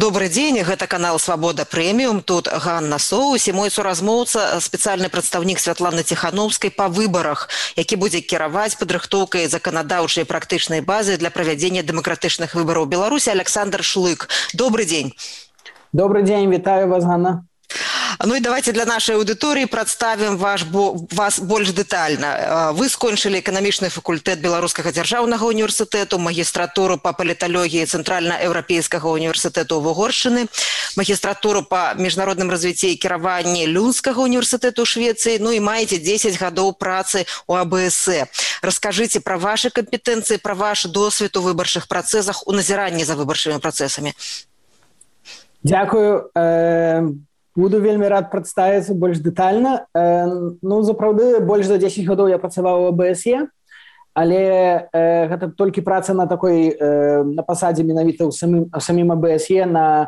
Добрый день, гэта канал «Свабода Прэміум». Тут Ганна Соус і мой суразмоўца, спецыяльны прадстаўнік Святланы Ціхановскай па выбарах, які будзе кіраваць падрыхтоўкай заканадаўчай практычнай базы для правядзення дэмакратычных выбараў Беларусі Александр Шлык. Добрый день. Добрый день, вітаю вас, Ганна. Ну и давайте для нашей аудитории представим вас больш детально. Вы скончили экономічны факультэт Беларускага дзяржаўнага універсітэту, магістратуру по паліталогіі Цэнтральна-еўрапейскага універсітэту Угоршчыны, магістратуру по міжнародным развіцці і кіраванні Люнскага універсітэту Швецыі, ну и маете 10 гадоў працы у АБС. Расскажите про ваши компетенции, про ваш досвід у выбарчых працэсах, у назіранні за выбарчымі працэсамі. Дякую. Буду вельмі рад прадставіцца больш дэтальна. Ну, запраўды, больш за 10 гадоў я працаваў у АБСЕ, але гэта толькі праца на такой, на пасадзе менавіта ў самім АБСЕ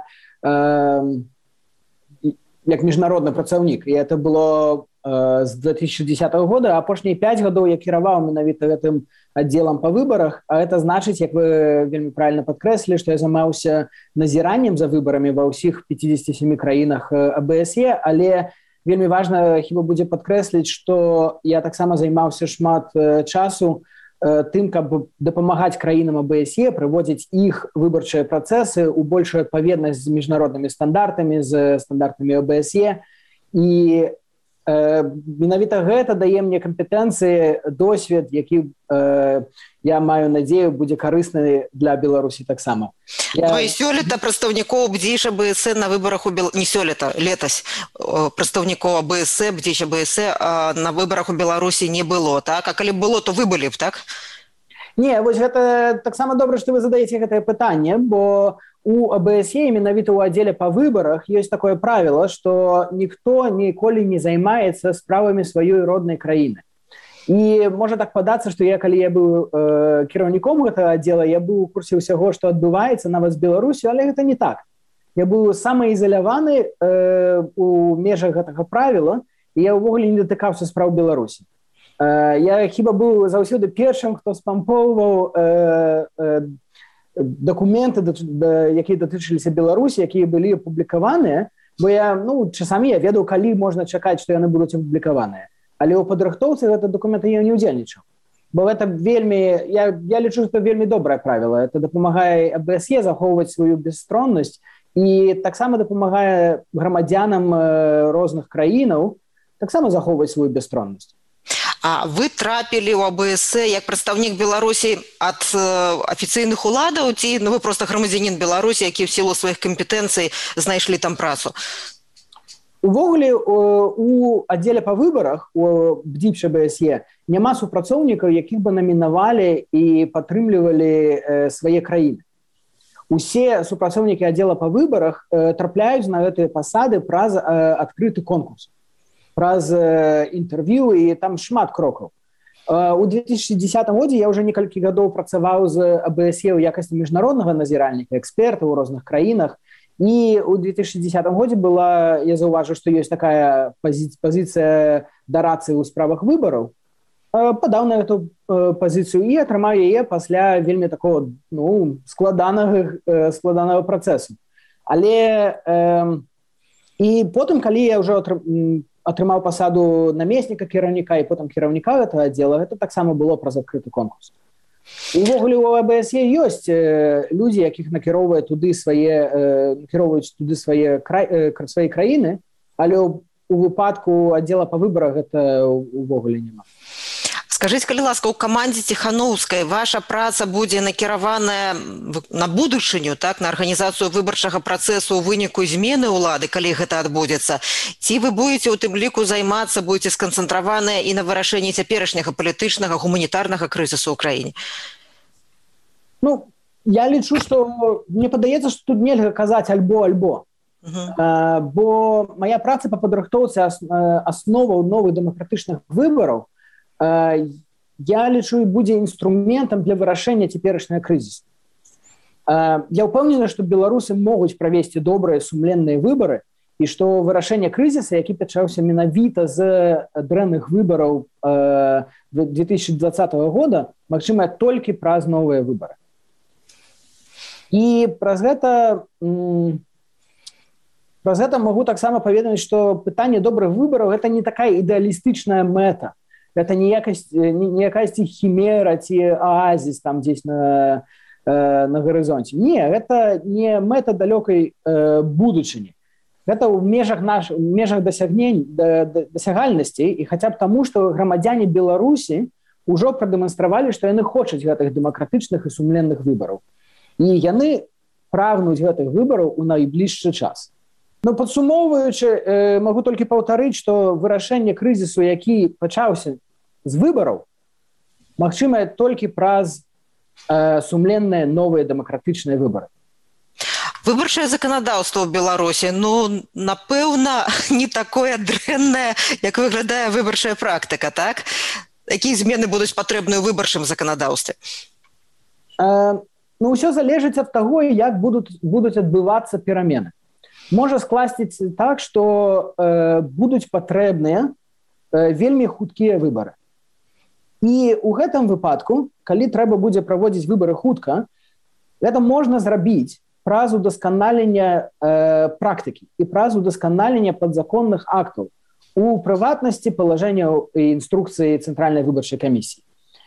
як міжнародны працаўнік. І это было з 2010 года, а апошнія 5 гадоў я кіраваў менавіта гэтым аддзелам па выбарах, а это значыць, як вы вельмі правільна падкрэслілі, што я займаўся назіраннем за выбарамі ва ўсіх 57 краінах АБСЕ, але вельмі важна хіба будзе падкрэсліць, што я таксама займаўся шмат часу тым, каб дапамагаць краінам АБСЕ, прыводзіць іх выбарчыя працэсы ў большую адпаведнасць з міжнароднымі стандартамі, з стандартамі АБСЕ. І менавіта гэта дае мне кампетэнцыі, досвед, які я маю надзею будзе карысны для Беларусі таксама. То есть сёлета прадстаўнікоў бдзейш АБС на выбарах не сёлета, летась прадстаўнікоў АБС, бдзейш АБС на выбарах у Беларусі не было, так? А калі было, то вы былі б, так? Не, вось гэта таксама добра, што вы задаеце гэтае пытанне, бо у АБСЕ, менавіта ў аддзеле па выбарах, ёсць такое правіла, што ніхто ніколі не займаецца справамі сваёй роднай краіны. І можа так падацца, што калі я быў кіраўніком гэтага аддзела, я быў у курсе ўсяго, што адбываецца нават з Беларусю, але гэта не так. Я быў самаізаляваны у межах гэтага правіла, і я ўвогуле не датыкаўся спраў Беларусі. Я хіба быў заўсёды першым, хто спампоўваў дакументы, якія датычыліся Беларусі, якія былі апублікаваныя, бо часамі я ведаў, калі можна чакаць, што яны будуць апублікаваныя. Але ў падрыхтоўцы гэта дакументы я не ўдзельнічаў. Бо гэта вельмі, я лічу, што вельмі добрае правіла. Это дапамагае АБСЕ захоўваць сваю бесстроннасць і таксама дапамагае грамадзянам розных краінаў таксама захоўваць сваю бесстроннасць. А вы трапілі ў АБС як прадстаўнік Беларусі ад афіцыйных уладаў ці вы проста грамадзянін Беларусі, які ў сілу сваіх кампетэнцый знайшлі там працу? Увогуле у аддзеле па выбарах у бдзіпш АБСЕ няма супрацоўнікаў, якіх бы намінавалі і падтрымлівалі свае краіны. Усе супрацоўнікі аддзела па выбарах трапляюць на гэтыя пасады праз адкрыты конкурс, праз інтэрв'ю, і там шмат крокаў. У 2010 годзе я ўжо некалькі гадоў працаваў з АБСЕ ў якасці міжнароднага назіральніка, эксперта ў розных краінах, і ў 2010 годзе я заўважыў, што ёсць такая пазіцыя дарацы ў справах выбараў, падаў на эту пазіцыю і атрымаў яе пасля вельмі такого складанага працэсу. Але і потым, калі я ўжо атрымаў пасаду намесніка кіраўніка і потым кіраўніка гэтага аддзела, гэта таксама было праз адкрыты конкурс. Увогуле у АБСЕ ёсць людзі, якіх накіроўваюць туды свае краіны, але у выпадку аддзела па выбарах гэта увогуле няма. Скажыце, калі ласка, у камандзе Ціхановскай ваша праца будзе накіраваная на будучыню, так, на арганізацыю выбарчага працэсу ў выніку змены ўлады, калі гэта адбудзецца, ці вы будзеце ў тым ліку займацца, будзеце сканцэнтраваныя і на вырашэнні цяперашняга палітычнага, гуманітарнага крызісу ў краіне? Ну, я лічу, што мне падаецца, што тут нельга казаць альбо-альбо. Бо мая праца па падрыхтоўцы асноваў новых дэмакратычных выбараў, я лічу, будзе інструментам для вырашэння цяперашняга крызісу. Я ўпэўнены, што беларусы могуць правесці добрыя сумленныя выбары і што вырашэнне крызіса, які пачаўся менавіта з дрэнных выбараў 2020 года, магчымае толькі праз новыя выбары. І праз гэта магу таксама паведаміць, што пытанне добрых выбараў гэта не такая ідэалістычная мэта. Это не якасьці хімера ці аазіс там дзесь на гарызонце. Не, гэта не мэта далёкай будучыні. Гэта ў межах дасягальнасцей, і хаця б таму, што грамадзяне Беларусі ўжо прадэманстравалі, што яны хочуць гэтых дэмакратычных і сумленных выбараў. І яны прагнуць гэтых выбараў у найбліжшы час. Но падсумоўваючы, магу толькі паўтарыць, што вырашэнне крызісу, які пачаўся з выбараў, магчымае толькі праз сумленныя новыя дэмакратычныя выбары. Выбарчае заканадаўства ў Беларусі, напэўна, не такое дрэннае, як выглядае выбарчая практыка, так? Якія змены будуць патрэбныя ў выбарчым заканадаўстве? Ўсё залежыць ад таго, як будуць адбывацца перамены. Можа скласціць так, што будуць патрэбныя вельмі хуткія выбары. І ў гэтым выпадку, калі трэба будзе праводзіць выбары хутка, гэта можна зрабіць праз удасканалення практыкі і праз удасканалення падзаконных актаў, у прыватнасці палажэнняў і інструкцыі Цэнтральнай выбарчай камісіі.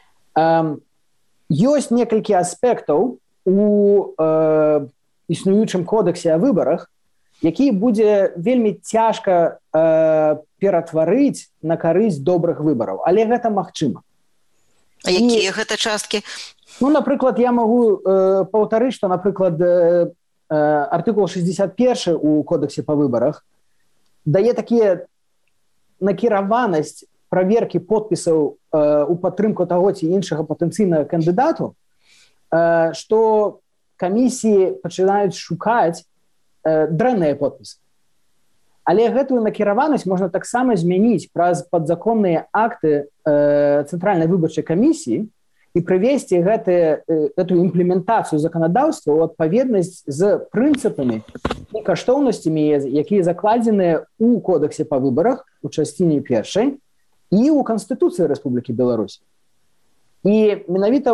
Ёсць некалькі аспектаў у існуючым кодексе о выбарах, які будзе вельмі цяжка ператварыць на карысць добрых выбараў, але гэта магчыма. А якія гэта часткі? Напрыклад, я магу паўтарыць, што, напрыклад, артыкул 61 у кодексе па выбарах дае такія накіраванасць праверкі подпісаў у падтрымку таго ці іншага патэнцыйнага кандыдату, што камісіі пачынаюць шукаць дрэнныя подпісы. Але гэтую накіраванасць можна таксама змяніць праз падзаконныя акты Цэнтральнай выбарчай камісіі і прывесці гэтую імплементацыю заканадаўства ў адпаведнасць з прынцыпамі і каштоўнасцямі, якія закладзеныя ў кодексе па выбарах у часціне 1 і ў Канстытуцыі Рэспублікі Беларусь. І менавіта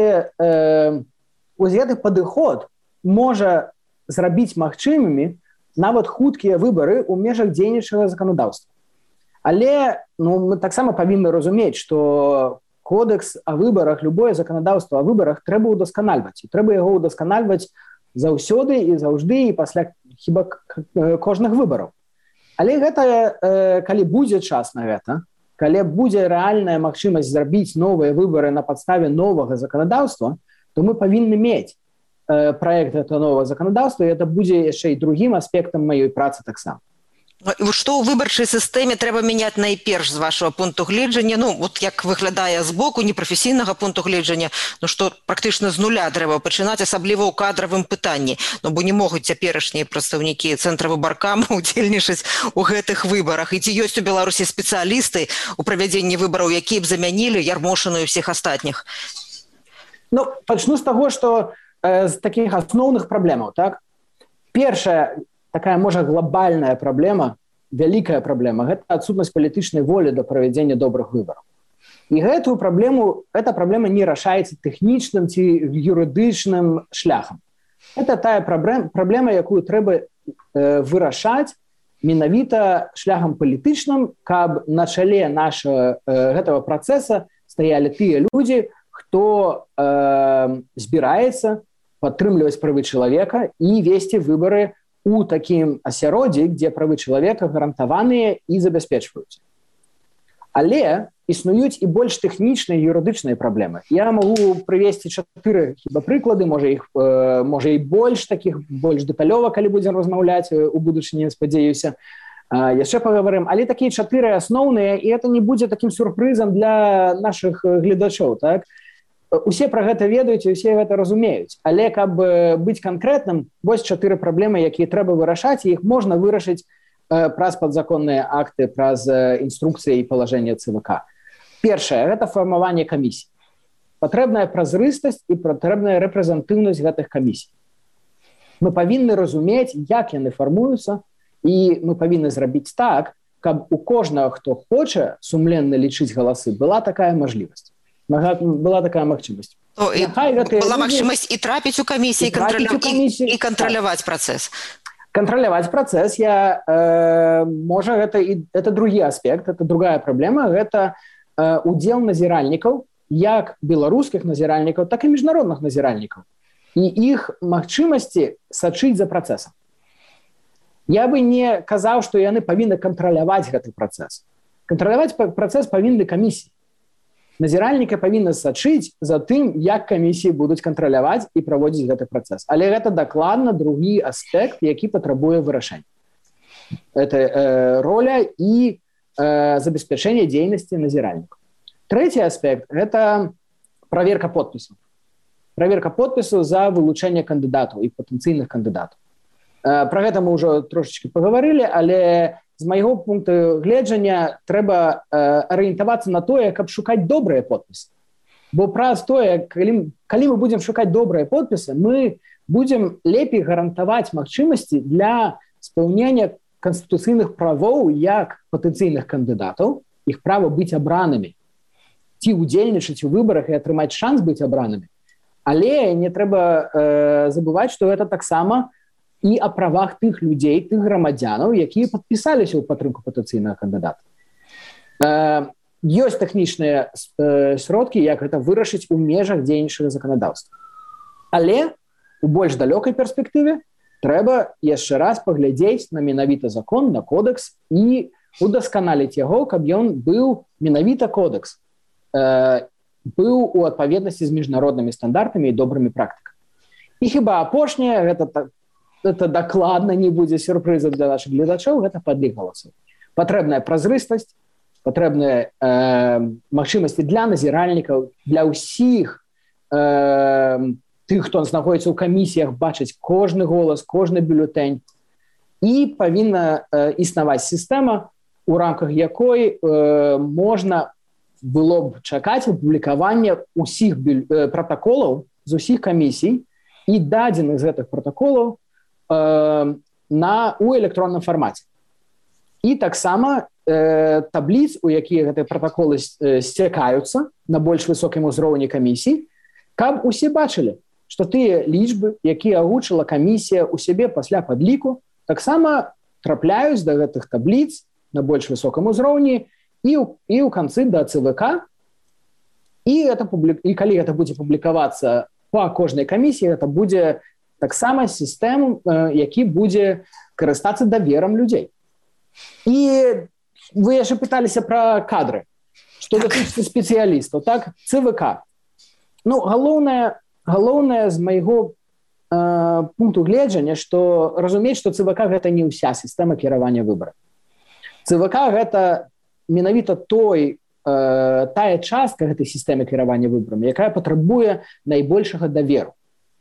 гэты падыход можа зрабіць магчымымі нават хуткія выбары ў межах дзейнічага заканадаўства. Але мы таксама павінны разумець, што кодекс о выборах, любое заканадаўства о выборах трэба удасканальваць. І трэба яго удасканальваць заўсёды і заўжды і пасля хіба кожных выбораў. Але гэта, калі будзе час на гэта, калі будзе рэальная магчымасць зрабіць новыя выборы на падставе новага заканадаўства, то мы павінны мець праект гэтага новага заканадаўства, і гэта будзе яшчэ і другім аспектам маёй працы таксама. Што ў выбарчай сістэме трэба мяняць найперш з вашага пункту гледжання, як выглядае з боку непрафесійнага пункту гледжання, што практычна з нуля трэба пачынаць, асабліва ў кадравым пытанні, бо не могуць цяперашнія прадстаўнікі цэнтра выбаркама удзельнічаць у гэтых выбарах. І ці ёсць у Беларусі спецыялісты ў правядзенні выбараў, якія б замянілі Ярмошыну і ўсіх астатніх? Пачну з таго, што з такіх асноўных праблемаў, так? Першая такая, можа, глобальная праблема, вялікая праблема, гэта адсутнасць палітычнай волі да правядзення добрых выбараў. І эта праблема не рашаецца тэхнічным ці юрыдычным шляхам. Это тая праблема, якую трэба вырашаць менавіта шляхам палітычным, каб на чале гэтага працэса стаялі тыя людзі, хто збіраецца падтрымліваць правы чалавека і весці выбары у такім асяроддзі, дзе правы чалавека гарантаваныя і забяспечваюць. Але існуюць і больш тэхнічныя юрыдычныя праблемы. Я магу прывесці 4 прыклады, можа і больш такіх, больш дэталёва, калі будзем размаўляць у будучыні, спадзяюся. Яшчэ паговорым, але такія 4 асноўныя, і это не будзе такім сюрпрызам для нашых гледачоў, так? Усе пра гэта ведаюць і усе гэта разумеюць. Але каб быць канкрэтным, вось 4 праблемы, якія трэба вырашаць, і іх можна вырашыць праз падзаконныя акты, праз інструкцыі і палажэнне ЦВК. Першае, гэта фармаванне камісій. Патрэбная празрыстасць і патрэбная рэпрэзентыўнасць гэтых камісій. Мы павінны разумець, як яны фармуюцца, і мы павінны зрабіць так, каб у кожнага, хто хоча сумленна лічыць галасы, была такая мажлівасць. была такая магчымасць. Была магчымасць і трапіць у камісіі, і кантраляваць працэс. Кантраляваць працэс, можа, это другі аспект, это другая праблема, гэта удзел назіральнікаў, як беларускіх назіральнікаў, так і міжнародных назіральнікаў. І іх магчымасці сачыць за працэсам. Я бы не казаў, што яны павінны кантраляваць гэты працэс. Кантраляваць працэс павінны камісіі. Назіральнікі павінны сачыць за тым, як камісіі будуць кантраляваць і праводзіць гэты працэс. Але гэта дакладна другі аспект, які патрабуе вырашэння. Это роля і забеспячэнне дзейнасці назіральнікаў. Трэці аспект – гэта праверка подпісаў. Праверка подпісаў за вылучэнне кандыдатаў і патэнцыйных кандыдатаў. Пра гэта мы ўжо трошачкі пагаварылі, але з майго пункту гледжання трэба арыентавацца на тое, каб шукаць добрыя подпісы. Бо праз тое, калі мы будзем шукаць добрыя подпісы, мы будзем лепей гарантаваць магчымасці для спаўнення канстытуцыйных правоў як патэнцыйных кандыдатаў, іх права быць абранымі, ці ўдзельнічаць у выбарах і атрымаць шанс быць абранымі. Але не трэба забываць, што гэта таксама і о правах тых людзей, тых грамадзянаў, якія падпісаліся ў падтрымку патэнцыйнага кандыдата. Ёсць тэхнічныя сродкі, як гэта вырашыць у межах дзейнічага заканадаўства. Але у больш далёкай перспектыве трэба яшчэ раз паглядзець на менавіта закон, на кодэкс і удасканаліць яго, каб ён быў менавіта кодэкс, быў у адпаведнасці з міжнароднымі стандартамі і добрымі практыкамі. І хіба апошняе, гэта дакладна не будзе сюрпрызам для нашых гледачоў, гэта падлік галасоў. Патрэбная празрыстасць, патрэбныя магчымасці для назіральнікаў, для ўсіх тых, хто знаходзіцца ў камісіях, бачыць кожны голас, кожны бюлетэнь. І павінна існаваць сістэма, у рамках якой можна было б чакаць апублікавання ўсіх пратаколаў з усіх камісій і дадзеных з гэтых пратаколаў у электронным фармаце. І таксама табліц, у якія гэтыя пратаколы сцякаюцца на больш высокім узроўні камісій, каб усе бачылі, што тыя лічбы, якія агучыла камісія ў сябе пасля падліку, таксама трапляюць да гэтых табліц на больш высокім узроўні і ў канцы да ЦВК. І калі гэта будзе публікавацца па кожнай камісіі, гэта будзе таксама сістэм, які будзе карыстацца даверам людзей. І вы яшчэ пыталіся пра кадры. Што датычыцца спецыялістаў, так? ЦВК. Галоўнае з майго пункту гледжання, што разумець, што ЦВК гэта не ўся сістэма кіравання выбараў. ЦВК гэта менавіта тая частка гэтай сістэмы кіравання выбарамі, якая патрабуе найбольшага даверу.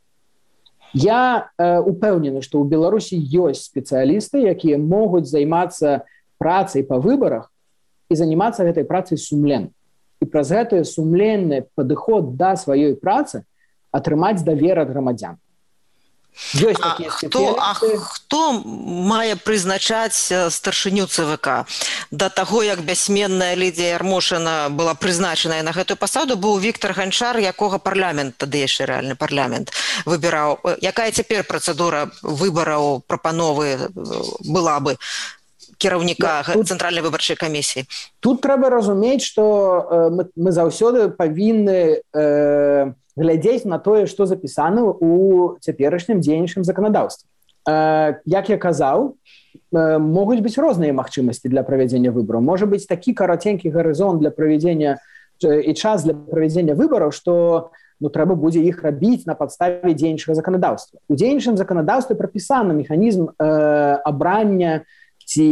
Я упэўнены, што ў Беларусі ёсць спецыялісты, якія могуць займацца працай па выбарах і занимацца гэтай працай сумленна. І праз гэты сумленны падыход да сваёй працы атрымаць давер ад грамадзян. Ёсць такія спецыялісты. Хто мае прызначаць старшыню ЦВК? Да таго, як бяссменная Лідія Ярмошына была прызначаная на гэтую пасаду, быў Віктар Ганчар, якога парламент, тады яшчэ рэальны парламент, выбіраў. Якая цяпер працэдура выбараў, прапановы была бы кіраўніка Цэнтральнай выбарчай камісіі? Тут трэба разумець, што мы заўсёды павінны глядзець на тое, што запісана ў цяперашнім дзейнічым заканадаўстве. Як я казаў, могуць быць розныя магчымасці для правядзення выбараў. Можа быць такі караценькі гарызонт для правядзення і час для правядзення выбараў, што трэба будзе іх рабіць на падставе дзейнічага заканадаўства. У дзейнічым заканадаўстве прапісаны механізм абрання ці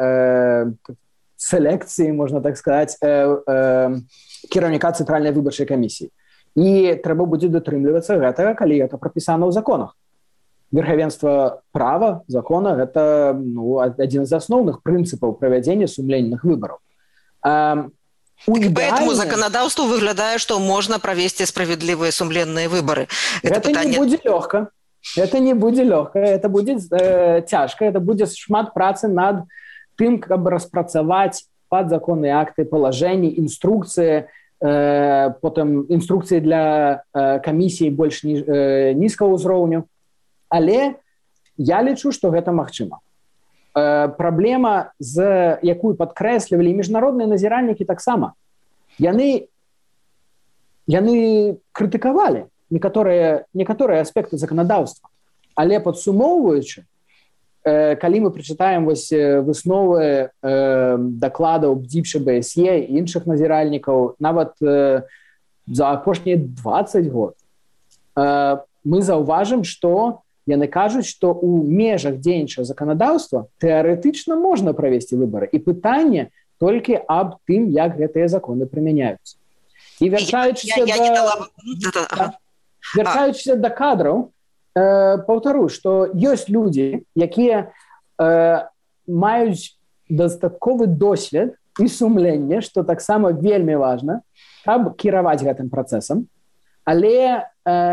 селекцыі, можна так сказаць, кіраўніка Цэнтральнай выбарчай камісіі. І трэба будзе датрымлівацца гэтага, калі гэта прапісана ў законах. Верхавенства права, закона – гэта адзін з асноўных прынцыпаў правядзення сумленных выбараў. Поэтому законодаўству выглядае, што можна правесці справядлівыя сумленныя выбары. Гэта не будзе лёгка. Это не будзе лёгка, это будзе цяжка, это будзе шмат працы над тым, каб распрацаваць падзаконныя акты, палажэнні, інструкцыі, потым інструкцыі для камісіі больш нізкага ўзроўню. Але я лічу, што гэта магчыма. Праблема, якую падкрэслівалі міжнародныя назіральнікі таксама. Яны крытыкавалі некаторыя аспекты заканадаўства. Але падсумоўваючы, калі мы прачытаем высновы дакладаў БДИПШ, БСЕ і іншых назіральнікаў, нават за апошнія 20 год, мы заўважым, што яны кажуць, што ў межах дзейнічага заканадаўства тэарэтычна можна правесці выбары. І пытанне толькі аб тым, як гэтыя законы прымяняюцца. І вяртаючыся да кадраў, паўтару, што ёсць людзі, якія маюць дастатковы досвед і сумленне, што таксама вельмі важна, каб кіраваць гэтым працэсам. Але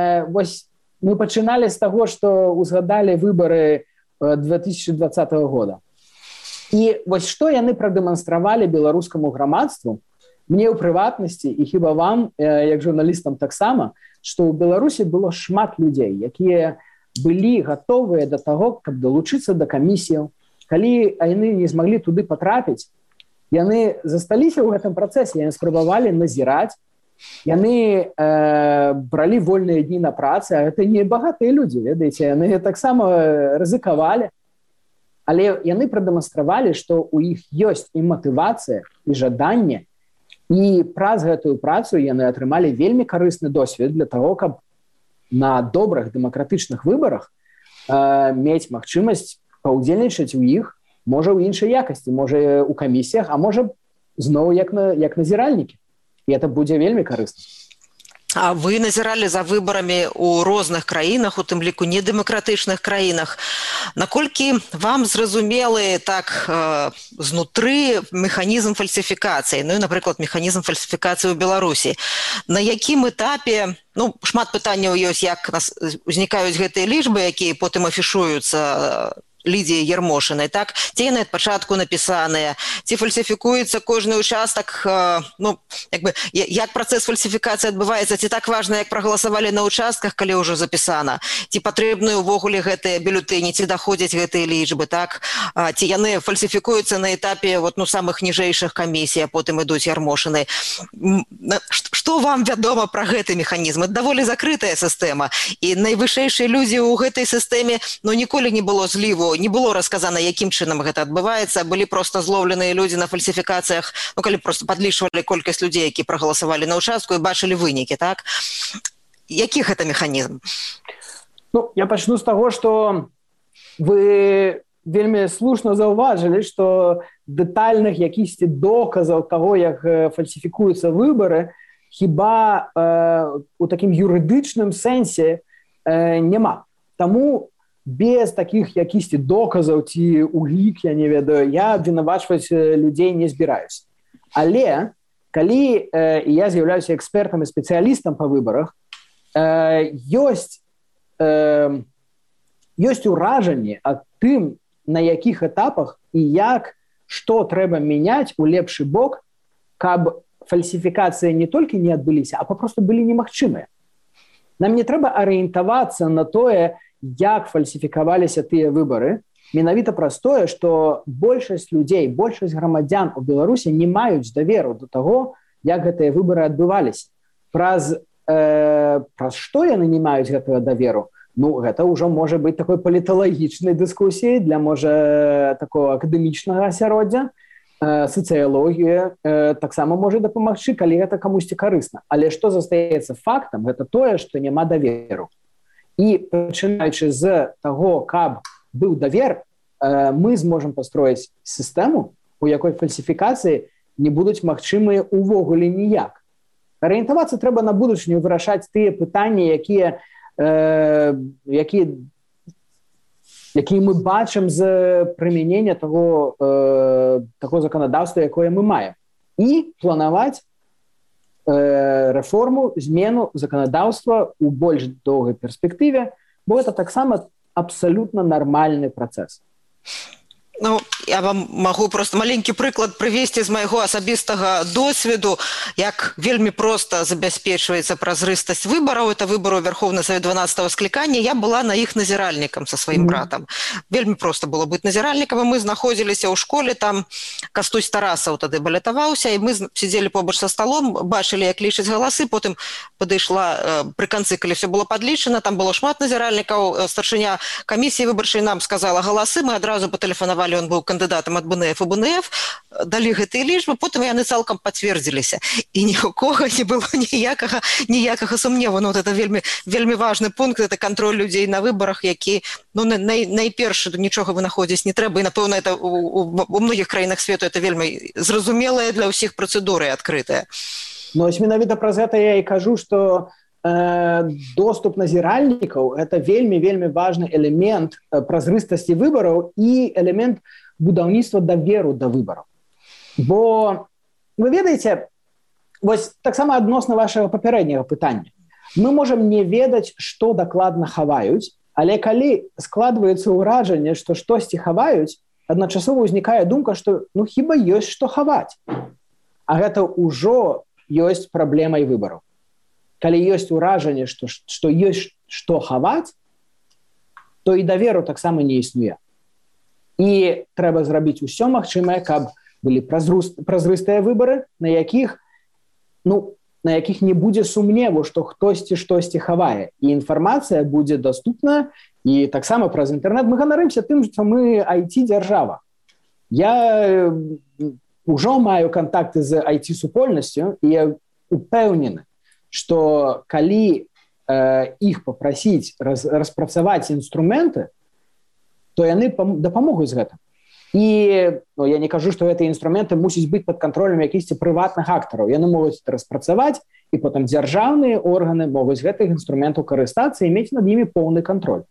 мы пачыналі з таго, што узгадалі выбары 2020 года. І што яны прадэманстравалі беларускаму грамадству, мне ў прыватнасці, і хіба вам, як журналістам таксама, што ў Беларусі было шмат людзей, якія былі гатовыя да таго, каб далучыцца да камісіяў. Калі яны не змаглі туды патрапіць, яны засталіся ў гэтым працэсе, яны спрабавалі назіраць, яны бралі вольныя дні на працы, а гэта не багатыя людзі, ведаеце, яны таксама рызыкавалі. Але яны прадэманстравалі, што ў іх ёсць і матывацыя, і жаданне, і праз гэтую працу яны атрымалі вельмі карысны досвед для таго, каб на добрых дэмакратычных выбарах мець магчымасць паўдзельнічаць у іх, можа ў іншай якасці, можа ў камісіях, а можа зноў як назіральнікі. І это будзе вельмі карысна. А вы назіралі за выбарамі ў розных краінах, у тым ліку недэмакратычных краінах. Наколькі вам зразумелы так знутры механізм фальсіфікацыі, ну і, напрыклад, механізм фальсіфікацыі ў Беларусі? На якім этапе, шмат пытанняў ёсць, як узнікаюць гэтыя лічбы, якія потым афішуюцца Лідіі Ярмошынай, так? Ці яны ад пачатку напісаныя, ці фальсіфікуецца кожны ўчастак, як працэс фальсіфікацыі адбываецца, ці так важна, як прагаласавалі на ўчастках, калі ўжо запісана, ці патрэбныя ўвогуле гэтыя бюлетэні, ці даходзяць гэтыя лічбы, так? Ці яны фальсіфікуюцца на этапе самых ніжэйшых камісій, а потым ідуць Ярмошынай. Што вам вядома пра гэты механізм? Это даволі закрытая сістэма, і найвышэйшыя людзі ў гэтай сістэме ніколі не было зліву, не было расказана, якім чынам гэта адбываецца, былі проста злоўленыя людзі на фальсіфікацыях, калі проста падлічвалі колькасць людзей, які прагаласавалі на ўчастку і бачылі вынікі, так? Які гэта механізм? Я пачну з таго, што вы вельмі слушна заўважылі, што дэтальных якісьці доказаў таго, як фальсіфікуюцца выбары, хіба у такім юрыдычным сэнсе няма. Таму без такіх якісьці доказаў ці улік, я не ведаю, я абвінавачваць людзей не збіраюся. Але, калі я з'яўляюся экспертам і спецыялістам па выбарах, ёсць уражанне ад тым, на якіх этапах і што трэба мяняць у лепшы бок, каб фальсіфікацыі не толькі не адбыліся, а папросту былі немагчымыя. Нам не трэба арыентавацца на тое, як фальсіфікаваліся тыя выбары, менавіта праз тое, што большасць людзей, большасць грамадзян у Беларусі не маюць даверу да таго, як гэтыя выбары адбываліся. Праз што яны не маюць гэтага даверу? Гэта ўжо можа быць такой паліталагічнай дыскусіяй для, можа, такого акадэмічнага асяроддзя. Сацыялогія таксама можа дапамагчы, калі гэта камусьці карысна. Але што застаецца фактам, гэта тое, што няма даверу. І пачынаючы з таго, каб быў давер, мы зможам пастроіць сістэму, у якой фальсіфікацыі не будуць магчымыя ўвогуле ніяк. Арыентавацца трэба на будучыню, вырашаць тыя пытанні, якія мы бачым з прымянення таго заканадаўства, якое мы маем. І планаваць рэформу, змену заканадаўства ў больш доўгай перспектыве, бо гэта таксама абсалютна нармальны працэс. Ну, я вам могу просто маленькі прыклад прывесці з майго асабістага досведу, як вельмі проста забяспечваецца празрыстасць выбараў. Это выборы ў Верховны Савет 12-го склікання. Я была на іх назіральнікам са сваім братам. Вельмі проста было быць назіральнікам, і мы знаходзіліся ў школе, там Кастусь Тарасаў тады балятаваўся, і мы сидзелі побач са сталом, бачылі, як лічаць галасы, потым падышла пры канцы, калі все было падлічана, там было шмат назіральнікаў, старшыня камісіі выбарчай нам сказала галасы, мы адразу патэлефанавалі, он быў кандыдатам ад БНФ і БНФ, далі гэтыя лічбы, потым яны цалкам пацвердзіліся. І ні у кого не было ніякага сумневу. Ну, вот это вельмі важны пункт, это кантроль людзей на выбарах, які, ну, найперш нічога вынаходзіць не трэба, і, напэўна, это у многіх краінах свету это вельмі зразумелая для ўсіх працэдуры адкрытая. Ну, ось менавіта праз гэта я і кажу, што доступ назіральнікаў – это вельмі важны элемент празрыстасці выбараў і элемент будаўніцтва даверу да выбараў. Бо, вы ведаеце, вось таксама адносна вашага папярэдняга пытання. Мы можам не ведаць, што дакладна хаваюць, але калі складваецца ўражанне, што штосьці хаваюць, адначасова ўзнікае думка, што ну хіба ёсць што хаваць. А гэта ўжо ёсць праблемай выбараў. Калі ёсць уражанне, што ёсць што хаваць, то і даверу таксама не існуе. І трэба зрабіць усё магчымае, каб былі празрыстыя выбары, на якіх не будзе сумневу, што хтосьці штосьці хавае. І інфармацыя будзе даступна, і таксама праз інтэрнэт. Мы ганарымся тым, што мы IT-дзяржава. Я ўжо маю кантакты з IT-супольнасцю, і я упэўнены, што калі іх папрасіць распрацаваць інструменты, то яны дапамогуць з гэтым. І я не кажу, што гэтыя інструменты мусяць быць пад кантролем якіхсьці прыватных актараў. Яны могуць распрацаваць, і потым дзяржаўныя органы могуць гэтых інструментаў карыстацца і мець над імі поўны кантроль.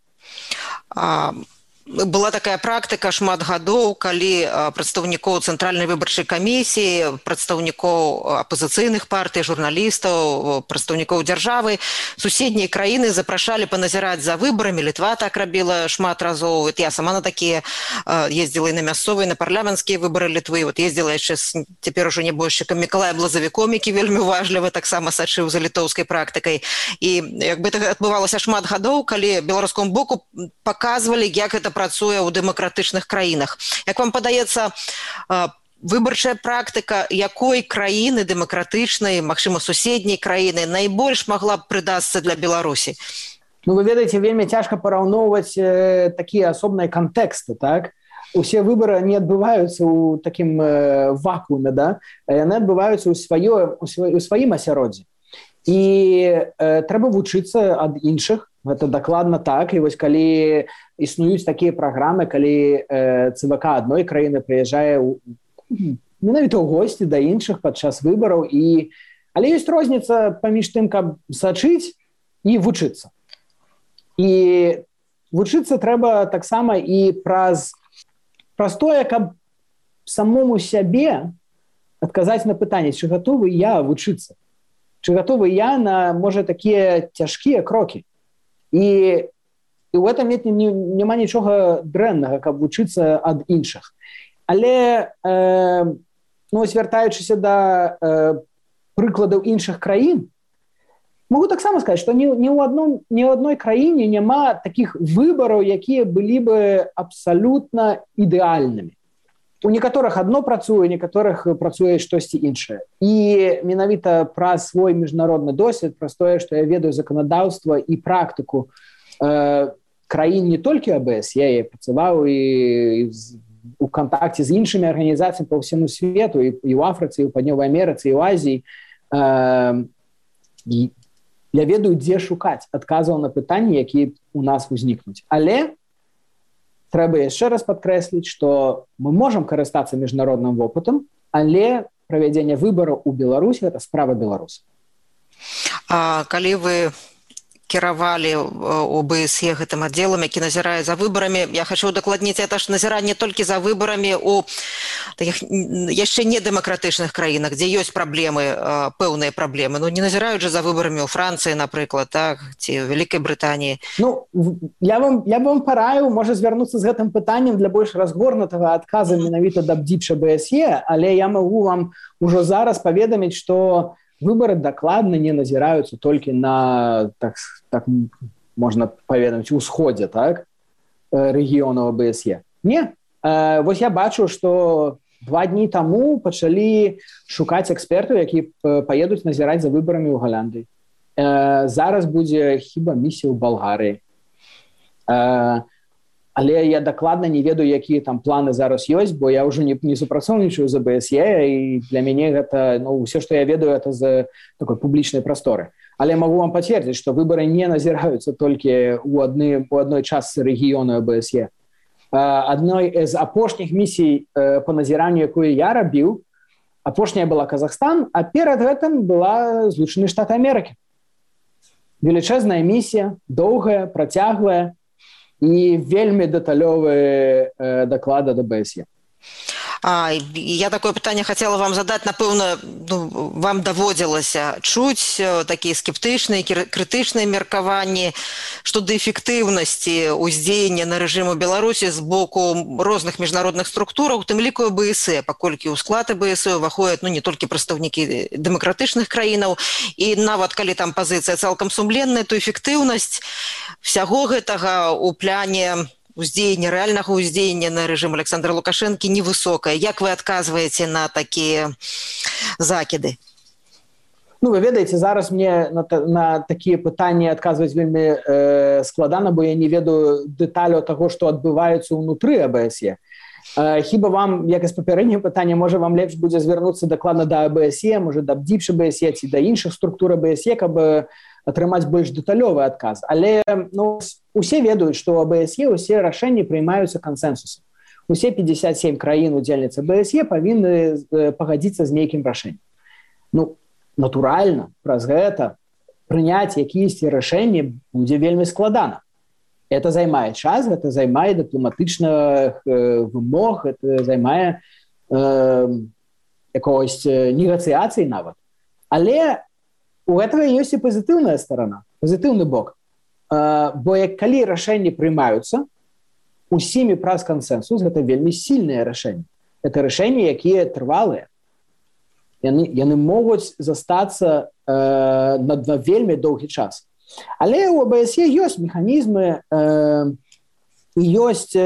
Была такая практыка шмат гадоў, калі прадстаўнікоў Цэнтральнай выбарчай камісіі, прадстаўнікоў апазіцыйных партый, журналістаў, прадстаўнікоў дзяржавы, суседнія краіны запрашалі паназіраць за выбарамі. Літва так рабіла шмат разоў. Я сама на такія ездзіла і на мясцовыя, на парламенцкія выбары Літвы. Ездзіла яшчэ цяпер ужо нябожчыкам Мікалаем Блазавіком, які вельмі уважліва таксама сачыў за літоўскай практыкай. І як бы это адбывалася шмат гадоў, калі беларускому боку паказвалі, як гэта працуе ў дэмакратычных краінах. Як вам падаецца, выбарчая практыка якой краіны дэмакратычнай, магчыма, суседняй краіны найбольш магла б прыдасца для Беларусі? Ну, вы ведаеце, вельмі цяжка параўноўваць такія асобныя кантэксты, так? Усе выбары не адбываюцца ў такім вакууме, да? Яны адбываюцца ў сваім асяроддзі. І трэба вучыцца ад іншых. Гэта дакладна так. І вось калі існуюць такія праграмы, калі ЦВК адной краіны прыязджае менавіта ў госці да іншых падчас выбараў. Але ёсць розніца паміж тым, каб сачыць і вучыцца. І вучыцца трэба таксама і праз тое, каб самому сябе адказаць на пытанне, ці гатовы я вучыцца, ці гатовы я на, можа, такія цяжкія крокі. І ў гэтым няма нічога дрэннага, каб вучыцца ад іншых. Але, звяртаючыся да прыкладаў іншых краін, могу таксама сказаць, што ні ў адной краіне няма такіх выбараў, якія былі бы абсалютна ідэальнымі. У некаторых адно працуе, у некаторых працуе штосьці іншае. І менавіта праз свой міжнародны досвед, праз тое, што я ведаю заканадаўства і практыку краін не толькі АБС, я працаваў і у кантакце з іншымі арганізацыямі па ўсяму свету, і ў Афрыцы, і ў Паднёвай Амерыцы, і ў Азіі. Я ведаю, дзе шукаць адказаў на пытанні, якія у нас узнікнуць. Але трэба яшчэ раз падкрэсліць, што мы можам карыстацца міжнародным вопытам, але правядзенне выбараў у Беларусі – гэта справа беларусаў. А калі вы кіравалі у ОБСЕ гэтым аддзелам, які назірае за выбарамі. Я хочу удакладніць, это ж назіранне толькі за выбарамі у таких яшчэ не дэмакратычных краінах, дзе ёсць праблемы, пэўныя праблемы. Ну, не назіраюць же за выбарамі ў Францыі, напрыклад, так, ці ў Вялікай Брытаніі. Ну, я вам параю, можа звярнуцца з гэтым пытаннем для больш разгорнутага адказа менавіта да бдзіча БСЕ, але я магу вам ужо зараз паведаміць, што выборы докладно не назираются только на, так можно поведомить, усходе, так, региона ОБСЕ. Не. Вот я бачу, что 2 дні тому почали шукать экспертов, які поедут назирать за выборами у Голландии. Зараз буде хіба миссия в Болгарии. Але я докладно не ведаю, якія там планы зараз ёсць, бо я ўжо не супрацоўнічаю з ОБСЕ, і для мяне гэта, ну, ўсё, што я ведаю, это з такой публічнай прасторы. Але магу вам пацвердзіць, што выбары не назіраюцца толькі ў адной частцы рэгіёну ОБСЕ. Адной з апошніх місій па назіранню, якую я рабіў, апошняя была Казахстан, а перад гэтым была Злучаныя Штаты Амерыкі. Велічэзная місія, доўгая, працяглая, і вельмі дэталёвыя даклады ад ОБСЕ. Я такое пытанне хотела вам задать. Напэўна, ну, вам даводзілася чуць такія скептычныя, крытычныя меркаванні што да эфектыўнасці ўздзеяння на рэжым у Беларусі з боку розных міжнародных структураў, у тым ліку ОБСЕ, паколькі ў склад ОБСЕ ўваходзяць, ну, не толькі прадстаўнікі дэмакратычных краінаў, і нават калі там пазіцыя цалкам сумленная, то эфектыўнасць всяго гэтага ў пляне уздзеяння, рэальнага ўздзеяння на рэжым Александра Лукашэнкі невысокая. Як вы адказваеце на такія закіды? Ну, вы ведаеце, зараз мне на такія пытанні адказваць вельмі складана, бо я не ведаю дэталяў таго, што адбываецца ўнутры ОБСЕ. Хіба вам, як і з папярэднім пытаннем, можа вам лепш будзе звярнуцца дакладна да ОБСЕ, можа да бдзіча БСЕ ці да іншых структур ОБСЕ, каб атрымаць больш дэталёвы адказ. Але, ну, усе ведаюць, што ў ОБСЕ усе рашэнні прыймаюцца кансэнсусам. Усе 57 краін удзельніц ОБСЕ павінны пагадзіцца з нейкім рашэннем. Ну, натуральна, праз гэта прыняць якіясьці рашэнні будзе вельмі складана. Это займае час, гэта займае дыпламатычных вымог, это займае якогось негацыяцыі нават. Але у гэтага ёсць і пазітыўная старана, пазітыўны бок. Бо калі рашэнні прымаюцца усімі праз кансэнсус, гэта вельмі сільныя рашэнні. Это рашэнні, якія трывалыя. Яны могуць застацца на вельмі доўгі час. Але у ОБСЕ ёсць механізмы, ёсць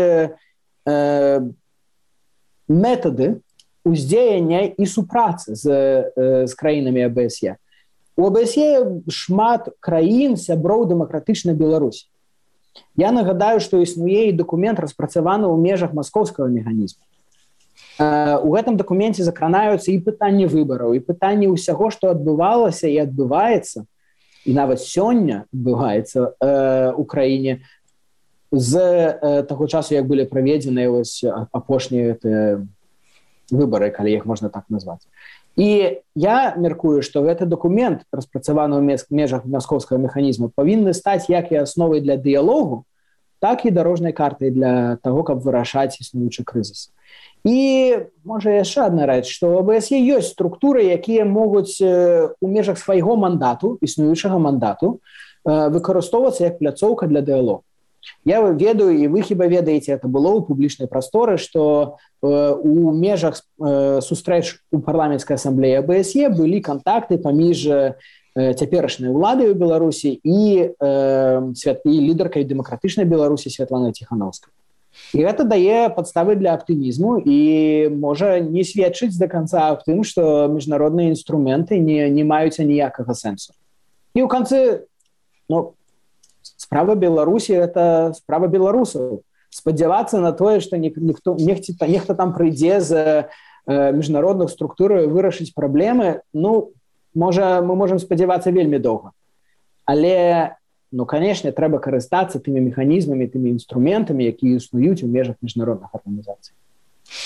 метады уздзеяння і супрацы з краінамі ОБСЕ. У ОБСЕ шмат краін сяброў дэмакратычнай Беларусі. Я нагадаю, што існуе і дакумент распрацаваны ў межах маскоўскага механізму. У гэтым дакуменце закранаюцца і пытанні выбараў, і пытанні ўсяго, што адбывалася і адбываецца, і нават сёння адбываецца ў краіне з таго часу, як былі праведзеныя апошнія выбары, калі іх можна так назваць. І я меркую, што гэты дакумент, распрацаваны ў межах маскоўскага механізму, павінны стаць як і асновай для дыялогу, так і дарожнай картай для таго, каб вырашаць існуючы крызіс. І, можа, яшчэ адна рэч, што ў ОБСЕ ёсць структуры, якія могуць у межах свайго мандату, існуючага мандату, выкарыстоўвацца як пляцоўка для дыялогу. Я ведаю, і вы хіба ведаеце, это было ў публічнай прасторы, што у межах сустрэч у парламенцкай асамблеі ОБСЕ былі кантакты паміж цяперашняй уладай у Беларусі і лідаркай дэмакратычнай Беларусі Святланай Ціханаўскай. І гэта дае падставы для аптымізму і можа не сведчыць да канца аб тым, што міжнародныя інструменты не маюць ніякага сэнсу. І ў канцы, ну, справа Беларусі – это справа беларусаў. Спадзявацца на тое, што нехта там прыйдзе з міжнародных структур і вырашыць праблемы, ну, можа, мы можам спадзявацца вельмі доўга. Але, ну, канешне, трэба карыстацца тымі механізмамі, тымі інструментамі, якія існуюць у межах міжнародных арганізацый.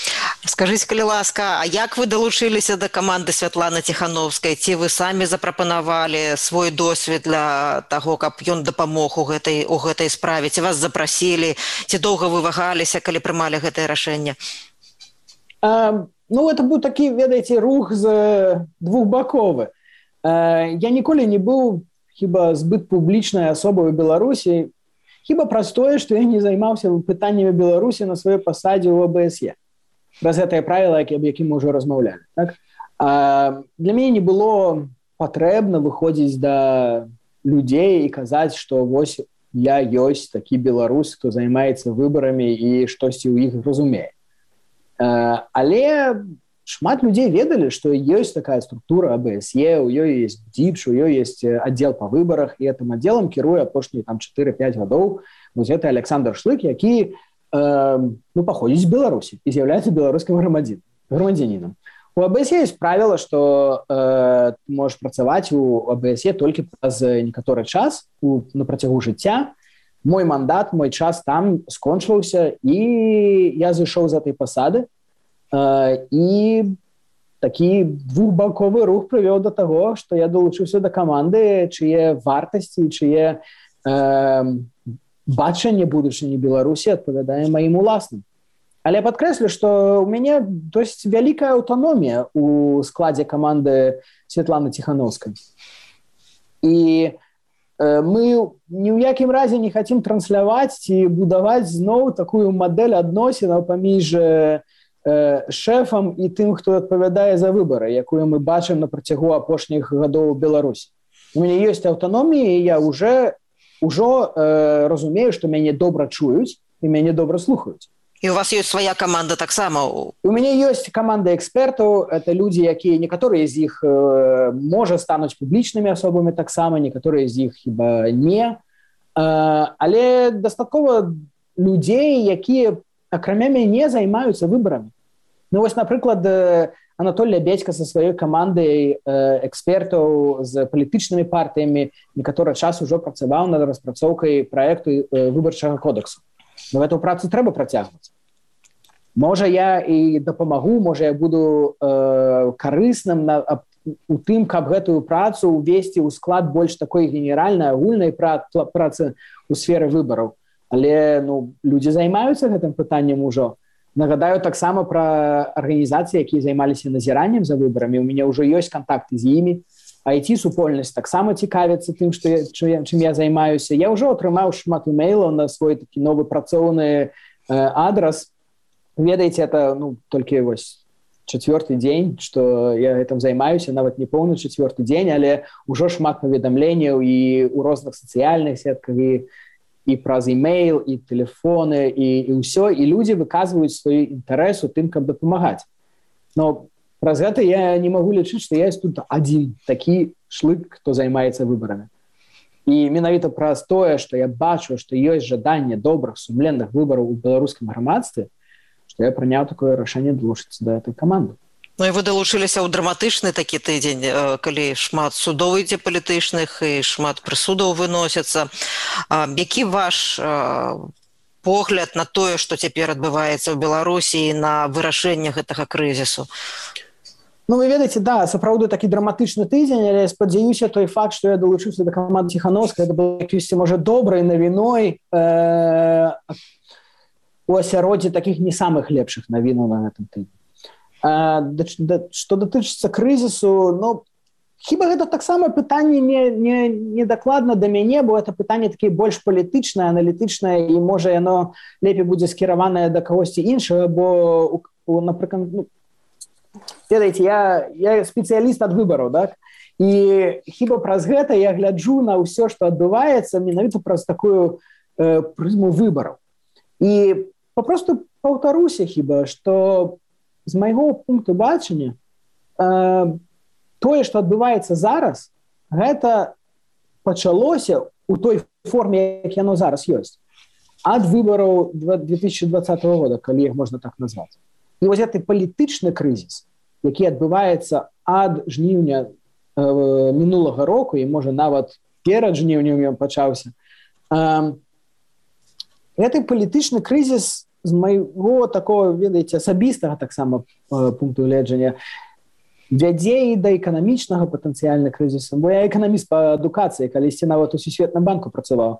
Скажыце, калі ласка, а як вы далучыліся да каманды Святланы Ціхановскай? Ці вы самі запрапанавалі свой досвед для таго, каб ён дапамог у гэтай справе? Ці вас запрасілі? Ці доўга вы вагаліся, калі прымалі гэтае рашэнне? Ну, это быў такі, ведаеце, рух з двухбаковы. Я ніколі не быў хіба збыт публічнай асобай у Беларусі, хіба праз тое, што я не займаўся пытаннямі Беларусі на сваёй пасадзе ў ОБСЕ. Праз гэтае правіла, аб якім мы ўжо размаўлялі. Так? Для мяне не было патрэбна выходзіць да людзей і казаць, што вось я ёсць такі беларус, хто займаецца выбарамі і штосьці ў іх разумее. Але шмат людзей ведалі, што ёсць такая структура АБСЕ, у ёй ёсць ДЗІПШ, у ёй ёсць аддзел па выбарах, і гэтым аддзелам кіруе апошнія 4-5 гадоў вось гэты Александр Шлык, які паходзіць з Беларусі і з'яўляецца беларускім грамадзянінам. У АБСЕ ёсць правіла, што ты можаш працаваць у АБСЕ толькі праз некаторы час на працягу жыцця. Мой мандат, мой час там скончыўся, і я зышоў з гэтай пасады, і такі двухбаковы рух прывёў да таго, што я далучыўся да каманды, чые вартасці, чые бачанне будучыні Беларусі адпавядае маім уласным. Але падкрэслю, што ў мяне досыць вялікая аўтаномія ў складзе каманды Святланы Ціхановскай. І мы ні ў якім разе не хацім трансляваць ці будаваць зноў такую мадэль адносінаў паміж шэфам і тым, хто адпавядае за выбары, якую мы бачым на працягу апошніх гадоў у Беларусі. У мяне ёсць аўтаномія, і я ўжо разумею, што мяне добра чуюць і мяне добра слухаюць. І у вас ёсць свая каманда таксама? У мяне ёсць каманда экспертаў, это людзі, якія некаторыя з іх можа стануць публічнымі асобамі таксама, некаторыя з іх хіба не. Але дастаткова людзей, якія акрамя мяне займаюцца выбарамі. Ну вось, напрыклад, Анатолий Лябедька со сваёй камандай экспертаў з палітычнымі партыямі некаторы час ужо працаваў над распрацоўкай праекту выбарчага кодексу. Но гэту працу трэба працягваць. Можа, я і дапамагу, можа, я буду карысным у тым, каб гэтую працу увесці ў склад больш такой генеральнай, агульнай працы ў сферы выбараў. Але людзі займаюцца гэтым пытаннем ужо. Нагадаю таксама пра арганізацыі, якія займаліся назіраннем за выбарамі. У мяне ўжо ёсць кантакты з імі. IT-супольнасць таксама цікавіцца тым, чым я займаюся. Я ўжо атрымаў шмат имейлаў на свой такі новы працоўны адрас. Ведаеце, это толькі вось 4-й дзень, што я гэтым займаюся, нават не поўны 4-й дзень, але ўжо шмат паведамленняў і ў розных сацыяльных сетках, і праз имейл, і тэлефоны, і ўсё. І людзі выказваюць свой інтарэс у тым, каб дапамагаць. Но праз гэта я не магу лічыць, што я ёсць тут адзін такі Шлык, хто займаецца выбарамі. І менавіта праз тое, што я бачу, што ёсць жаданне добрых, сумленных выбараў у беларускім грамадстве, што я прыняў такое рашэнне далучыцца да гэтай каманды. Ну і вы далучыліся ў драматычны такі тыдзень, калі шмат судоў ідзе палітычных і шмат прысудаў выносяцца. Які ваш погляд на тое, што цяпер адбываецца ў Беларусі і на вырашэнне гэтага крызісу? Ну, вы ведаеце, да, сапраўды такі драматычны тыдзень, але спадзяюся, той факт, што я далучыўся да каманды Ціхановскай, это было якісьці, можа, добрай навіной у асяроддзі такіх не самых лепшых навінаў на гэтым тыдні. Што датычыцца крызісу, хіба гэта таксама пытанне не дакладна да мяне, бо гэта пытанне такі больш палітычнае, аналітычнае, і можа яно лепей будзе скіраванае да кагосьці іншага, бо, напрыклад, ведаеце, я спецыяліст ад выбараў, так? І хіба праз гэта я гляджу на ўсё, што адбываецца, менавіта праз такую прызму выбараў. І папросту паўтаруся хіба, што з майго пункту бачання тое, што адбываецца зараз, гэта пачалося ў той форме, як яно зараз ёсць, ад выбараў 2020 года, калі іх можна так назваць. І вось гэты палітычны крызіс, які адбываецца ад жніўня мінулага року, і можа нават перад жніўнем ён пачаўся, гэты палітычны крызіс з майго такого, ведаеце, асабістага таксама пункту гледжання вядзе і да эканамічнага патэнцыяльна крызісу. Бо я эканаміст па адукацыі, калісьці нават у Сусветным банку працаваў.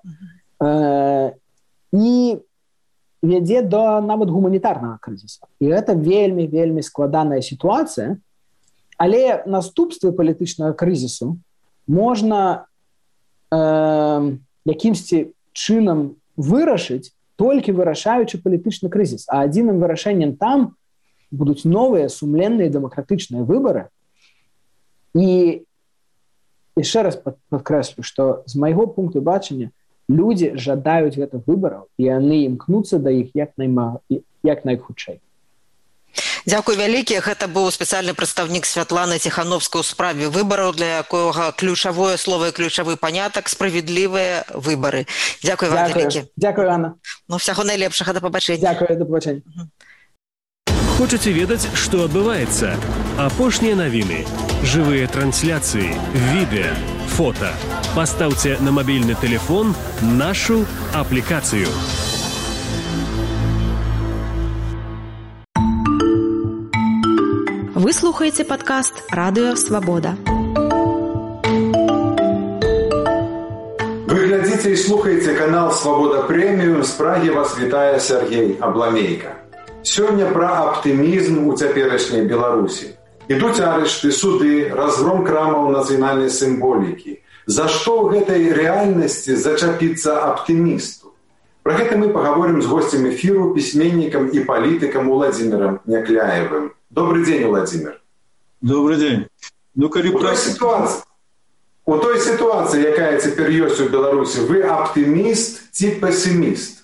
І вядзе да нават гуманітарнага крызісу. І гэта вельмі, вельмі складаная сітуацыя, але наступствы палітычнага крызісу можна якімсьці чынам вырашыць, толькі вырашаючы палітычны крызіс. А адзіным вырашэннем там будуць новыя сумленныя дэмакратычныя выбары. І яшчэ раз падкрэслю, што з майго пункту бачання людзі жадаюць гэтых выбараў, і яны імкнуцца да іх як найхутчэй. Дзякуй вялікі. Гэта быў спецыяльны прадстаўнік Святланы Ціхановскай у справе выбараў, для якога ключавое слово і ключавы панятак справядлівыя выбары. Дзякуй вам вялікі. Дзякуй, Анна. Усяго найлепшага, да пабачэння. Дзякуй, да пабачэння. Хочаце ведаць, што адбываецца? Апошнія навіны, жывыя трансляцыі, відэа, фота. Пастаўце на мабільны тэлефон нашу аплікацыю. Вы слухаеце падкаст «Радыё Свабода». Вы глядзіце і слухаеце канал «Свабода Прэміум». З Прагі вас вітае Сергей Абламейка. Сёння пра аптымізм у цяперашняй Беларусі. Ідуць арышты, суды, разгром крамаў нацыянальнай сімволікі. За што ў гэтай рэальнасці зачапіцца аптымісту? Пра гэта мы паговорым з госцем эфіру, пісьменнікам і палітыкам Уладзімірам Някляевым. Добрый день, Владимир. Добрый день. У той ситуации, якая теперь есть у Беларуси, вы оптимист ці пессимист?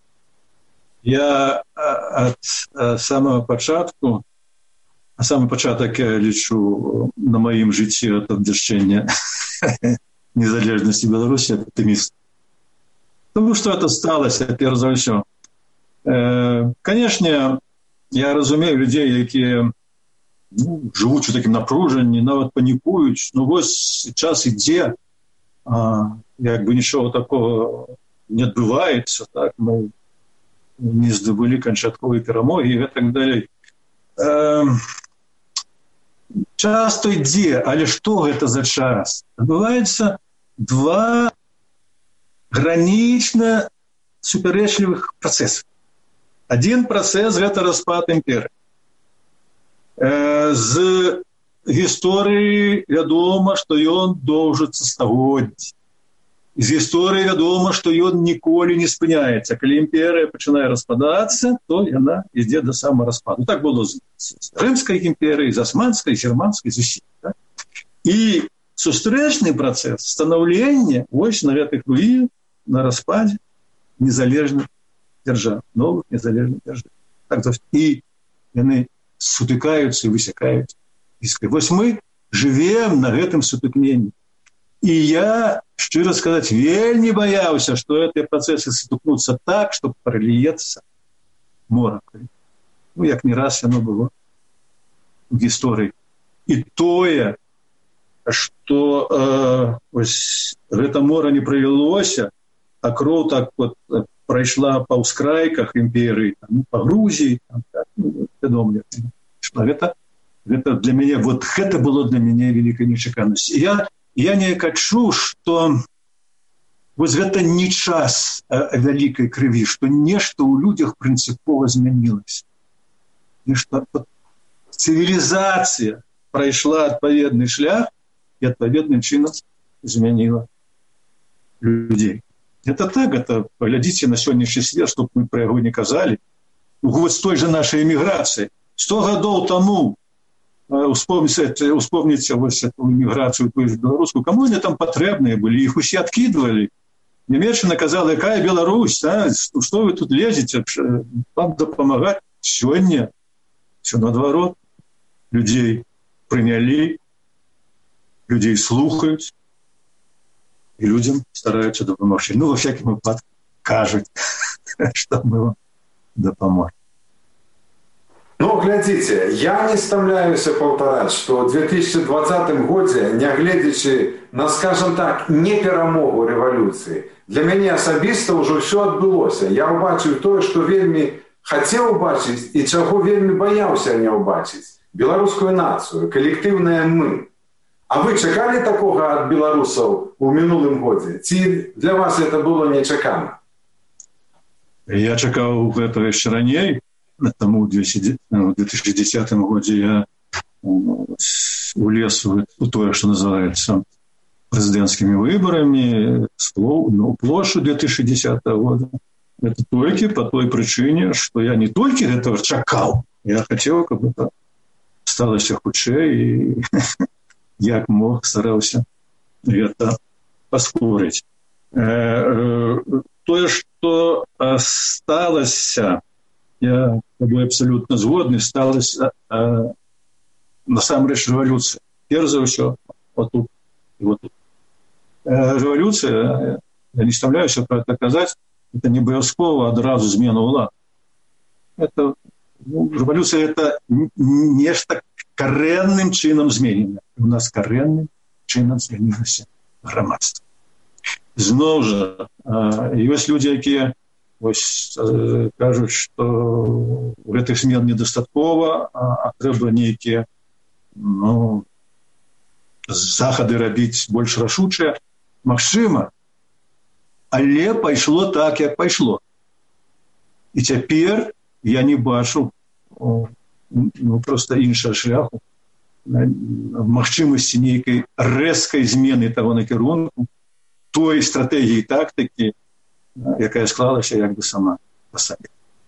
Я от самого початку, самый початок я лечу на моем житті от обдержения незалежности Беларуси, оптимист. Потому что это сталося, перш за все. Конечно, я разумею людей, які живуть у таким напруженні, навіть панікують. Ну ось час іде, якби нічого такого не відбувається, так, ми не здобули кончаткові перемоги і так далі. Час то йде, але що це за час? Відбуваються два гранично суперечливих процеси. Один працэс – гэта распад імперыі. З гісторыі вядома, што ён доўжыцца стагоддзі. З гісторыі вядома, што ён ніколі не спыняецца. Калі імперыя пачынае распадацца, то яна ідзе да самараспаду. Так было з Рымскай імперыяй, з Асманскай, германскай, з усіх. Так? І сустрэчны працэс станаўлення вось на гэтых руінах, на распадзе незалежных дзяржав, новых незалежных дзяржав. Так, і яны сутыкаюцца і высякаюць. Вось мы жывем на гэтым сутыкненні. І я, шчыра сказаць, вельмі баяўся, што гэтыя працэсы сутыкнуцца так, што прольецца мора. Ну, як не раз яно было в гісторыі. І тое, што гэта мора не пролілося, а кроў так вот прайшла па ўскрайках імперыі, па Грузіі, вядома, гэта для мяне, вот гэта было для мяне вялікай нечаканасці. Я неяк адчуў, што вось гэта не час вялікай крыві, што нешта ў людзях прынцыпова змянілася. Нешта цывілізацыя прайшла адпаведны шлях і адпаведным чынам змяніла людзей. Это так, это поглядите на сегодняшний свет, чтобы мы про его не казали. Вот с той же нашей эмиграцией. 100 годов тому, успомните вот эту эмиграцию, ту же белорусскую, кому они там потребные были, их все откидывали. Немеччина казала, какая Беларусь, а? Что вы тут лезете, вам помогать? Сегодня все наоборот. Людей приняли, людей слухают. І людям стараються допомогти. Ну, во всякому випадку, кажуть, що ми вам допоможемо. Ну, глядите, я не стамляюся паўтараць, што ў 2020 годзе, нягледзячы на, скажем так, неперамогу рэвалюцыі, для мяне асабіста ўжо ўсё адбылося. Я ўбачыў тое, што вельмі хацеў убачыць і чаго вельмі баяўся не ўбачыць? Беларускую нацыю, калектыўнае мы. А вы чакалі такога ад беларусаў у мінулым годзе? Ці для вас это было нечакана? Я чакаў гэтага яшчэ раней. Таму ў 2010 годзе я улез у тое, што называецца прэзідэнцкімі выбарамі, у плошчу 2010 года. Это толькі па той прычыне, што я не толькі гэтага чакаў, я хацеў, каб это сталася хутчэй і як мог стараўся гэта паскорыць. Тое, што сталася, я с тобой абсолютно згодны, сталася насамрэч рэвалюцыя. Перш за ўсё, вот тут и вот тут. Рэвалюцыя, я не ставляюся про это казаць, это не абавязкова адразу змена ўлады. Это, рэвалюцыя это нешта карэнным чынам зменена. У нас карэнным чынам зменілася грамадства. Зноў жа, ёсць людзі, якія кажуць, што гэтых змен недастаткова, а трэба нейкія захады рабіць больш рашучыя. Магчыма, але пайшло так, як пайшло. І цяпер я не бачу проста іншага шляху, магчымасці нейкай рэзкай змены таго накірунку, той стратэгіі і тактыкі, якая склалася як бы сама па сабе.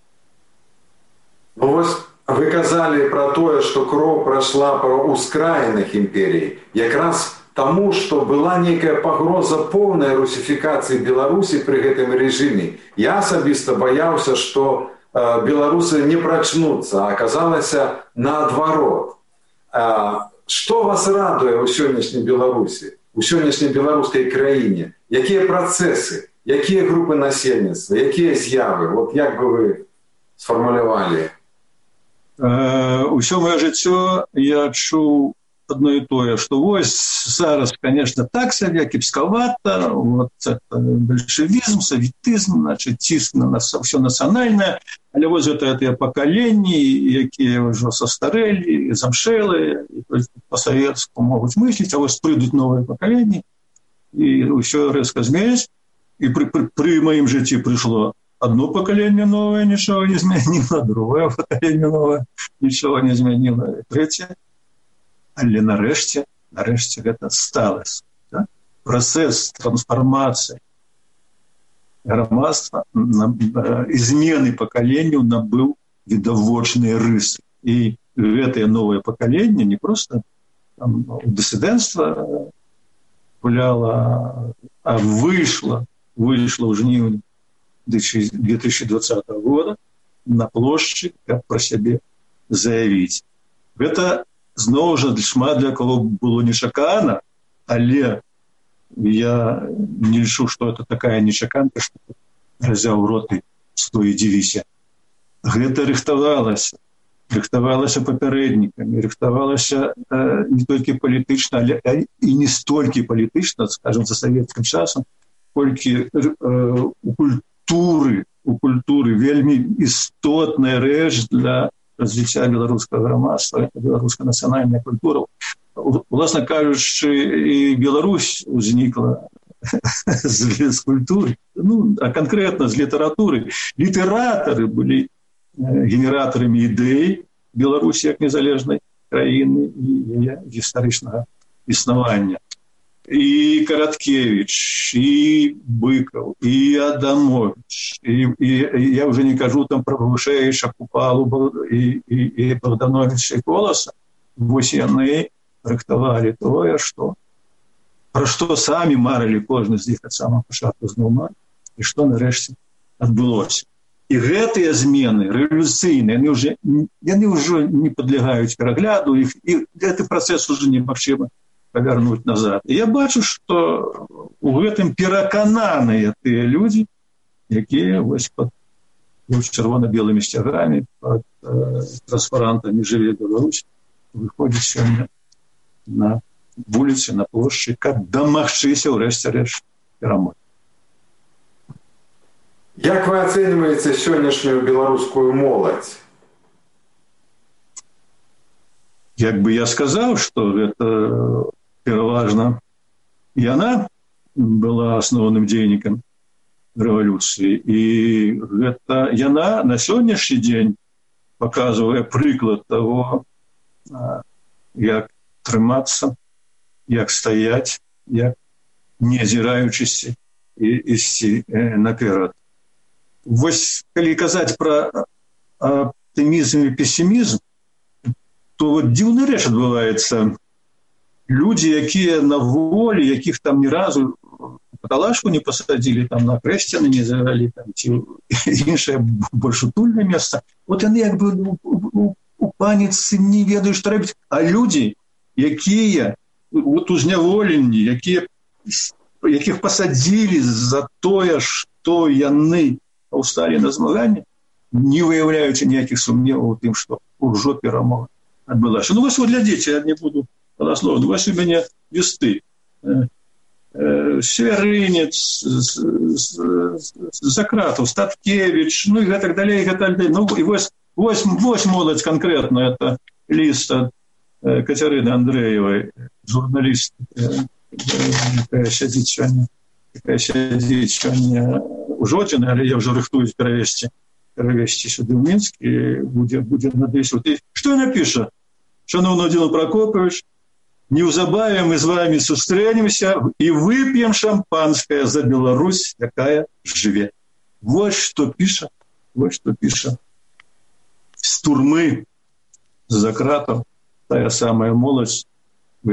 Ну вось вы казалі пра тое, што кроў прайшла па ускраінах імперіі, якраз таму, што была нейкая пагроза поўнай русіфікацыі Беларусі пры гэтым рэжыме. Я асабіста баяўся, што беларусы не прачнуцца, а аказалася наадварот. Што вас радуе ў сённяшняй Беларусі, у сённяшняй беларускай краіне? Якія працэсы, якія групы насельніцтва, якія з'явы? Вот як бы вы сфармулявалі? Усё маё жыццё я чуў одно і тое, што вось зараз, конечно, так сабе кепскавата, вот это бальшавізм, савітызм, значит, ціск на нас ўсё нацыянальнае, але вось гэтыя пакаленні, якія ўжо састарэлі, замшэлыя, па-савецку могуць мысліць, а вось прыйдуць новыя пакаленні, і ўсё рэзка зменіць. І пры маім жыцці прыйшло одно пакаленне новае, нічога не змяніла, другое пакаленне новае, нічога не змяніла, трэцяе. Але нарэшце гэта сталася. Да? Працэс трансфармацыі грамадства і змены пакаленняў набыў відавочныя рысы. І гэтае новае пакаленне не проста у дысідэнцтва гуляла, а выйшла ў жніўні 2020 года на плошчы, каб пра сябе заявіць. Гэта зноў жа шмат для кого было нечакана, але я не лічу, што это такая нечаканка, што разяў рот і стой і дзівіся. Гэта рыхтавалася папярэднікамі, рыхтавалася не толькі палітычна, але і не столькі палітычна, скажем, за савецкім часам, колькі у культуры вельмі істотная рэч для развіцця беларускага грамадства, беларуская нацыянальная культура. Уласна кажучы, і Беларусь узнікла з культуры, а канкрэтна з літаратуры. Літаратары былі генератарамі ідэй Беларусі як незалежнай краіны і яе гістарычнага існавання. І Караткевіч, і Быкаў, і Адамович, і я уже не кажу там про Вышэйша, Купалу і Богдановича і Коласа. Вось яны рыхтавалі тое, пра што самі марылі кожны з іх ад самага пачатку зноў марылі, і што нарэшце адбылося. І гэтыя змены рэвалюцыйныя, яны ўжо не падлягаюць перагляду, і гэты працэс уже немагчыма павярнуць назад. І я бачу, што у гэтым перакананыя тыя людзі, якія вось пад чырвона-белымі сцягамі, пад транспарантамі «Жыве Беларусь» выходзяць сёння на вуліцы, на плошчы, каб дамагчыся ўрэшце рэшт перамогі. Як вы ацэньваеце сённяшнюю беларускую моладзь? Як бы я сказаў, што гэта пераважна яна была асноўным дзейнікам рэвалюцыі. І гэта яна на сённяшні дзень паказвае прыклад таго, як трымацца, як стаяць, як не азіраючыся і ісці наперад. Вось калі казаць пра аптымізм і песімізм, то вот дзіўная рэч адбываецца. Людзі, якія на волі, якіх там ні разу каталажку не пасадзілі, там на крэсціны не завялі, там ці іншае больш утульнае месца, вот яны як бы у паніцы не ведаюць, што рабіць. А людзі, якія вот узняволенні, якіх пасадзілі за тое, што яны паўсталі на змаганне, не выяўляючы ніякіх сумневаў у тым, што ўжо перамога адбылася. Ну, вось вот глядзіце, я не буду галасловна. Вось у мяне лісты. Сверынец, Закратаў, Статкевіч, ну і гэтак далей, гэтак далей. Ну, і вось моладзь канкрэтна, это ліст ад Кацярыны Андрэевай, журналіст, якая сядзіць сёння у Жодзіне, але я ўжо рыхтуюсь перавесці сюды ў Мінск, і будзе надысь. І што яна піша? Шановны Владимир Прокопович, неўзабаве мы з вами сустрэнемся і вып'ем шампанское за Беларусь, якая жыве. Вот што піша. З турмы, з Закратаў, тая самая моладзь, у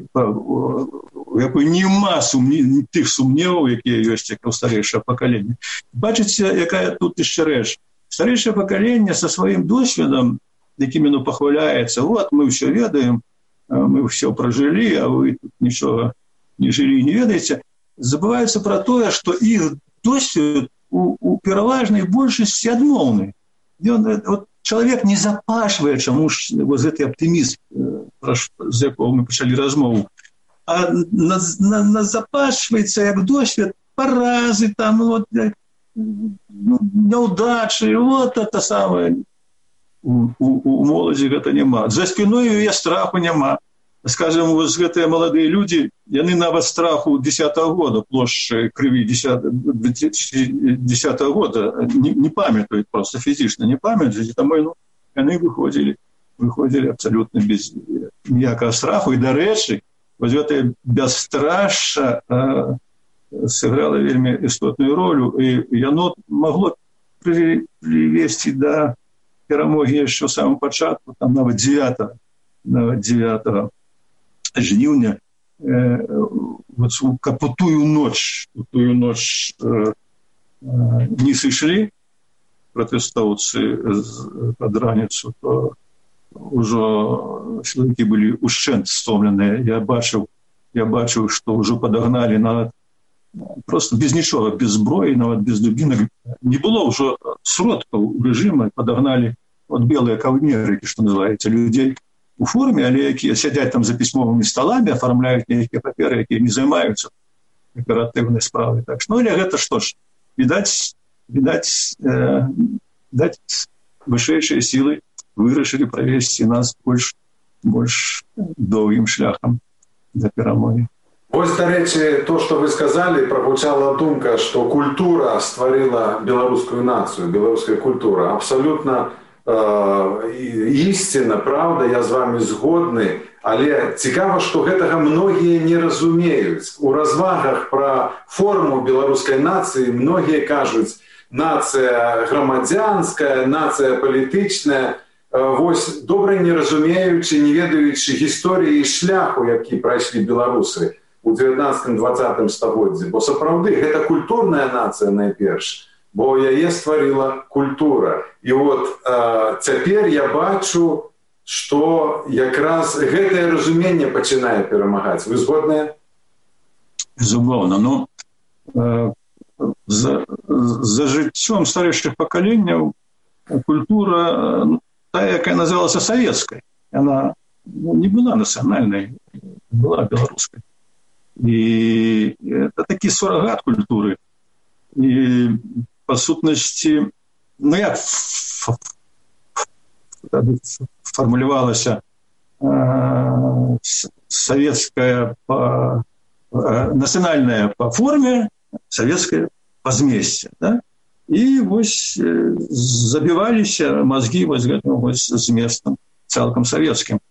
якой нема тых сумневаў, якія ёсць як у старэйшае пакаленне. Бачыце, якая тут яшчэ рэч. Старэйшае пакаленне са сваім досведам, якім яно пахваляецца, вот мы ўсё ведаем, мы ўсё пражылі, а вы тут нічога не жылі і не ведаеце, забываюцца пра тое, што іх досвед у пераважнай большасці адмоўны. Вот чалавек не запашвае чамусь вот гэты аптымізм, з якого мы пачалі размову, а запашваецца як досвед паразы, там, вот, няўдачы, вот это самае. У моладзі гэта няма. За спіной яе страху няма. Скажем, вот гэтыя маладыя людзі, яны нават страху 10-го года, плошчы крыві 10-го года не памятаюць, просто фізічна не памятаюць, таму яны выходзілі абсалютна без ніякага страху. І, дарэчы, вось гэтая бясстрашша сыграла вельмі істотную ролю, і яно магло прывесці да перамогі яшчэ ў самым пачатку, там нават 9 жніўня, вот у тую ноч не сышлі пратэстоўцы пад раніцу, то ўжо сілавікі былі ушчэнт стомленыя. Я бачыў, што ўжо падагналі нават просто без нічога, без зброі, нават без дубінак. Не было ўжо сродкаў рэжыма, падагналі от белыя каўнерыкі, што называецца, людзей у форме, але якія сядзяць там за пісьмовымі сталамі, афармляюць нейкія паперы, якія не займаюцца аператыўнай справай. Так што, але гэта што ж, відаць, вышэйшыя сілы вырашылі правесці нас больш доўгім шляхам да перамогі. Вось, дарэчы, то, што вы сказалі, прагучала думка, што культура стварыла беларускую нацыю, беларуская культура. Абсалютна ісціна, правда, я з вами згодны, але цікава, што гэтага многія не разумеюць. У развагах пра форму беларускай нацыі многія кажуць, нацыя грамадзянская, нацыя палітычная. Вось, добра не разумеючы, не ведаючы гісторыі і шляху, які прайшлі беларусы у 19-20 стагоддзі. Бо сапраўды, гэта культурная нацыя найперш, бо яе стварыла культура. І вот цяпер я бачу, што якраз гэтае разуменне пачынае перамагаць. Вы згодныя? Безумоўна. Ну, за жыццём старэйшых пакаленняў культура, тая, якая называлася савецкай, яна не была нацыянальнай, была беларускай. І это такі сурагат культуры. І па сутнасці, як фармулявалася савецкая нацыянальная па форме, савецкая па змесце, да? І вось забіваліся мазгі вось гэтым вось зместам цалкам савецкім.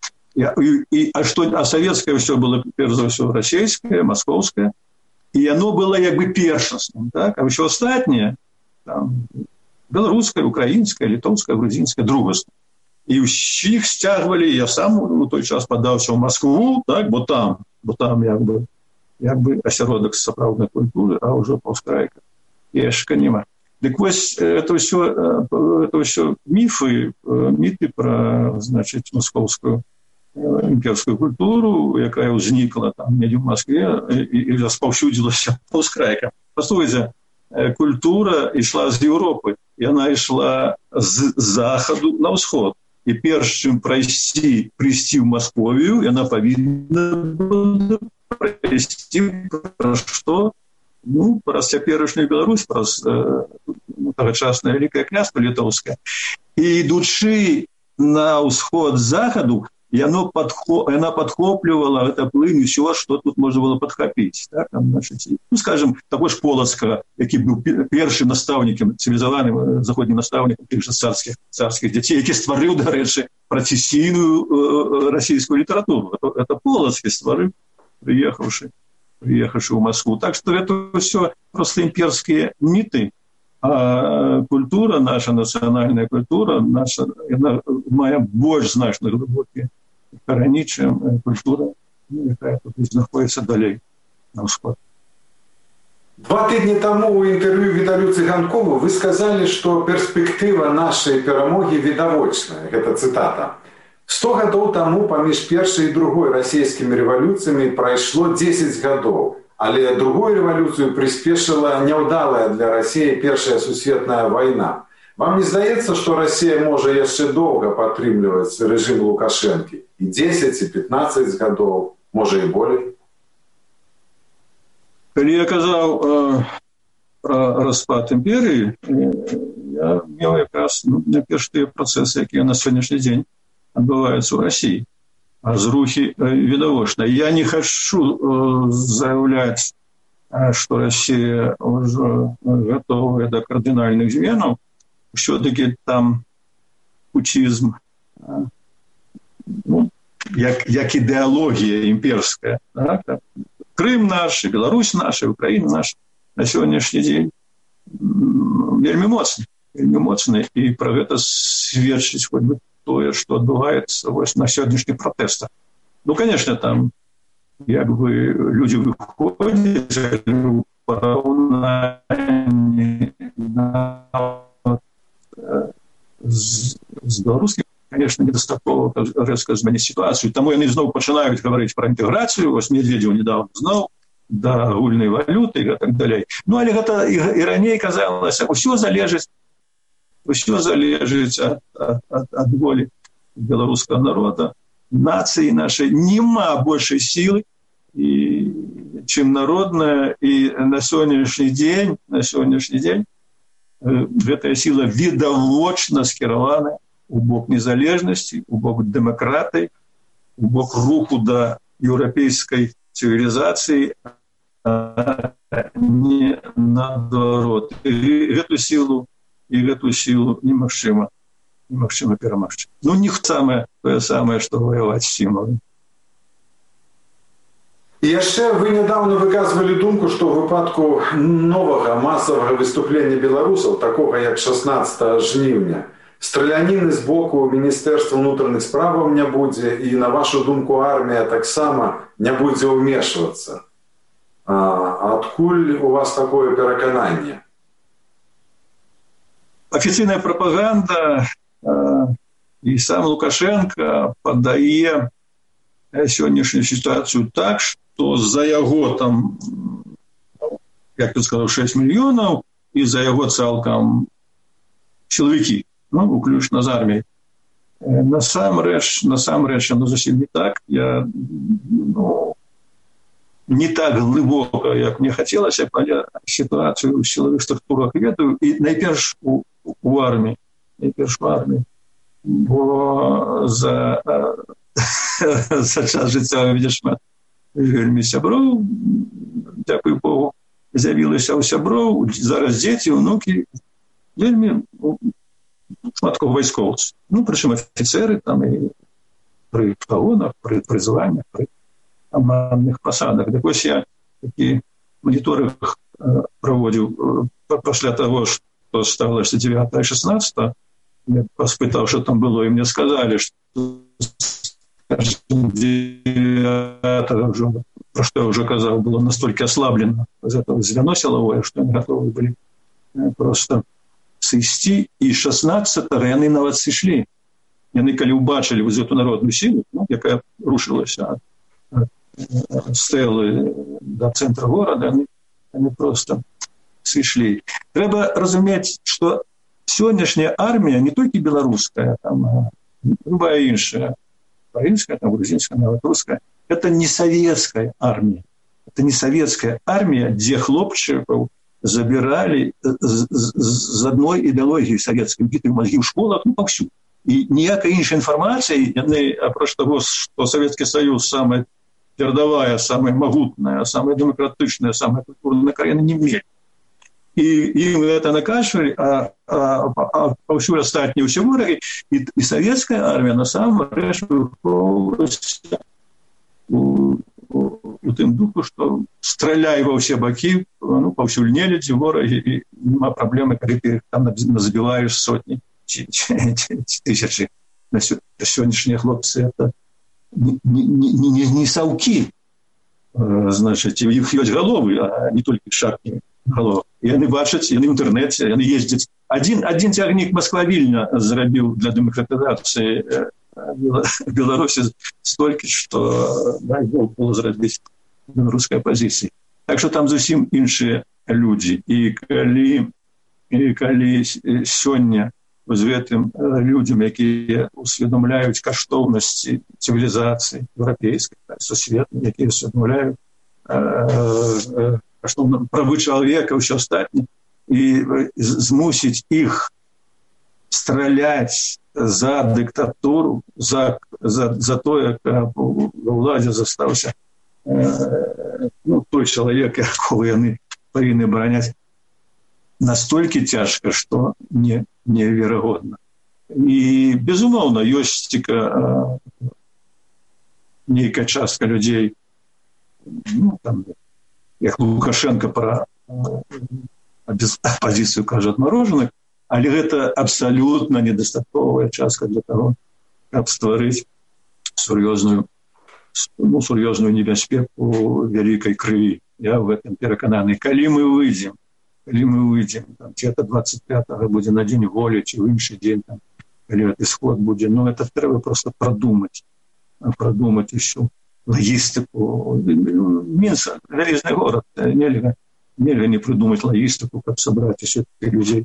А савецкае ўсё было перш за ўсё расійскае, маскоўскае, і яно было як бы першасным, так? А ўсё астатняе там беларускае, украінскае, літоўскае, грузінскае другасна. І ўсіх сцягвалі, я сам у той час падаўся ў Маскву, так, бо там як бы асяродак сапраўднай культуры, а ўжо паўскрайка яшка няма. Дык вось это ўсё міты пра, значыць, маскоўскую імперскую культуру, якая ўзнікла там недзе ў Маскве і распаўсюдзілася паўскрайка. Паслухайце, культура ішла з Еўропы, яна ішла з захаду на ўсход. І перш чым прыйсці ў Масковію, яна павінна была прайсці праз што? Ну, праз цяперашнюю Беларусь, праз тагачаснае Вялікае княства літоўскае. І ідучы на ўсход захаду, яна падхоплівала гэта плынь усё, што тут можна было падхапіць. Так? Ну, скажем, таго ж Полацкага, які быў першым настаўнікам, цывілізаваным заходнім настаўнікам тых жа царскіх дзяцей, які стварыў, дарэчы, прафесійную расійскую літаратуру. Это Полацкі стварыў, прыехаўшы ў Москву. Так што гэта ўсё проста імперскія міты, а культура, наша нацыянальная культура, яна мае больш значна глыбокія карані, чым культура, якая тут знаходзіцца далей на ўсход. 2 тыдні таму ў інтэрв'ю Віталю Цыганкову вы сказалі, што перспектыва нашай перамогі відавочная. Гэта цытата. 100 гадоў таму паміж першай і другой расійскімі рэвалюцыямі прайшло 10 гадоў, але другую рэвалюцыю прыспешыла няўдалая для Расіі Першая сусветная вайна. Вам не здаецца, што Расія можа яшчэ доўга падтрымліваць рэжым Лукашэнкі? І 10, і 15 гадоў, можа і болей? Калі я казаў пра распад імперыі, я меў якраз найперш тыя працэсы, якія на сённяшні дзень адбываюцца ў Расіі. А зрухі відавочна. Я не хачу заяўляць, што Расія ўжо гатовая да кардынальных зменаў. Усё-таки там путчізм, як ідэалогія імперская. Так? Крым наш, Беларусь наша, Украіна наша на сённяшні дзень вельмі моцны. І пра гэта сведчыць хоць бы тое, што адбываецца вось на сённяшніх пратэстах. Ну, конечно, там як бы людзі выходзяць у параўнанні з беларускім, конечно, недастаткова рэзка змяніць сітуацыю. Таму яны зноў пачынаюць гаварыць пра інтэграцыю. Вось Медведзеў недавно зноў да агульнай валюты і так далей. Ну, але гэта і раней казалася, усё залежыць ад волі беларускага народа. Нацыі нашай няма большай сілы, чым народная, і на сённяшні дзень гэтая сіла відавочна скіравана у бок незалежнасці, у бок дэмакратыі, у бок руху да еўрапейскай цывілізацыі, а не наадварот. І гэту сілу немагчыма перамагчы. Ну, тое самае, што ваяваць з сімваламі. І яшчэ вы нядаўна выказвалі думку, што ў выпадку новага масавага выступлення беларусаў, такога як 16 жніўня, страляніны з боку Міністэрства ўнутраных справаў не будзе, і, на вашу думку, армія таксама не будзе ўмешвацца. Адкуль у вас такое перакананне? Афіцыйная прапаганда і сам Лукашенко падае сённяшнюю сітуацыю так, што за яго там, як ты сказаў, 6 мільёнаў, і за яго цалкам сілавікі, ну, уключна з арміяй. Насамрэч, яно зусім не так. не так глибоко, як мне хацелася, але сітуацыю ў сілавых структурах ведаю, і найперш у арміі, бо за час жыцця видишь шмат вельмі сяброў, дзякуй Богу, з'явілася ў сяброў, зараз дзеці, унукі, вельмі шмат кого вайскоўцы. Ну, прычым афіцеры там і пры пагонах, пры прызваннях, пры командных пасадах. Так вось я такі моніторинг праводзіў пасля таго, што сталася 9-16, я паспытаў, што там было, і мне сказалі, што 9-го уже, про што я уже казаў, было настолькі аслаблено з этого звено сілавое, што не готовы былі просто сысці, і 16-го яны нават сышлі. Яны, калі ўбачылі вось эту народную сілу, якая рушылася ад стэлы до центра города, яны просто сышлі. Трэба разумець, што сённяшняя армія не толькі беларуская, там любая іншая, украинская, там, грузинская, нават русская, это не советская армия. Это не советская армия, где хлопчиков забирали з одной идеологии советской, битых мозги в школах, ну, повсюду. И ніякой іншей информации, апроч того, что Советский Союз самая передовая, самая могутная, самая демократичная, самая культурная краина, не имели. И им это накачивали, а повсюду остальные все враги. И советская армия на самом деле виховувалася у тем духу, что стреляй во все боки, ну, повсюду нелюди, враги, и нема проблемы, когда ты там забиваешь сотни, тысячи. Сегодняшние хлопцы это не совки, значит, их есть головы, а не только шапки голов. И они бачат, и в интернете, они ездят. Один тягник Москва-Вильня зробил для демократизации Беларуси столько, что было зробить белорусской оппозиции. Так что там зовсім іншие люди. И коли сегодня з гэтым людям, якія усведомляюць каштоўнасці цивілізацыі еўрапейскай, сусветнай, якія усведомляюць правы чалавека, ўсё астатняе, і змусіць іх страляць за дыктатуру, за тое, каб у ўладзе застаўся той чалавек, якого яны павінны абараняць, настолькі цяжка, што неверагодна. І, безумоўна, ёсць нейкая частка людзей, ну, там, як Лукашенко про оппозицию кажа отмороженных, але гэта абсолютно недастатковая частка для того, каб стварыць сур'ёзную небяспеку вялікай крыві. Я в этом перакананы. Калі мы выйдзем, там, ці это 25-го будзе на дзень волі, ці в іншы дзень, там, калі гэты сход будзе, ну, это трэба просто продумать усю логистику. Минск — железный город. Нельга не придумать логистику, как собрать всех людей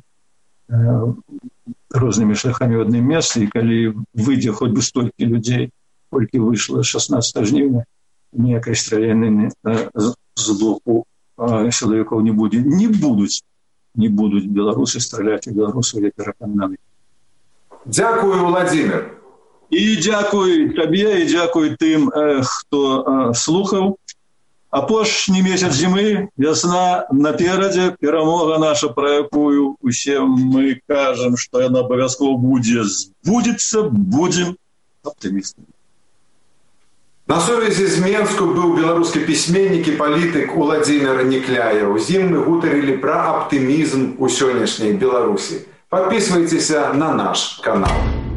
разными шляхами в одном месте. И когда выйдя хоть бы столько людей, сколько вышло 16 жнивня, ніякой стрелянины з боку силовиков не будет. Не будут белорусы стрелять, и белорусы я переконаний. Дякую, Владимир. І дякую табе, і дякую тим, хто слухав. Апошні месяц зимы, весна наперадзе, перамога наша, про якую усе мы кажам, што яна абавязкова будзе, збудзецца, будзем аптымістамі. На сувязі з Менску быў беларускі пісьменнік і палітык Владимир Некляев. З ім мы гутарылі пра аптымізм у сённяшняй Беларусі. Подписывайтеся на наш канал.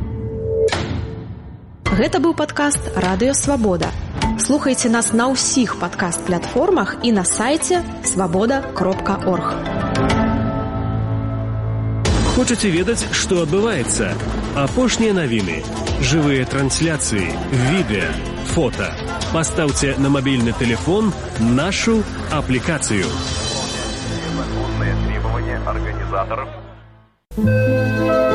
Гэта быў падкаст «Радыё Свабода». Слухайце нас на ўсіх падкаст-платформах і на сайце свабода.орг. Хочаце ведаць, што адбываецца? Апошнія навіны, жывыя трансляцыі, відэа, фота. Пастаўце на мабільны тэлефон нашу аплікацыю. Законные требования организаторов.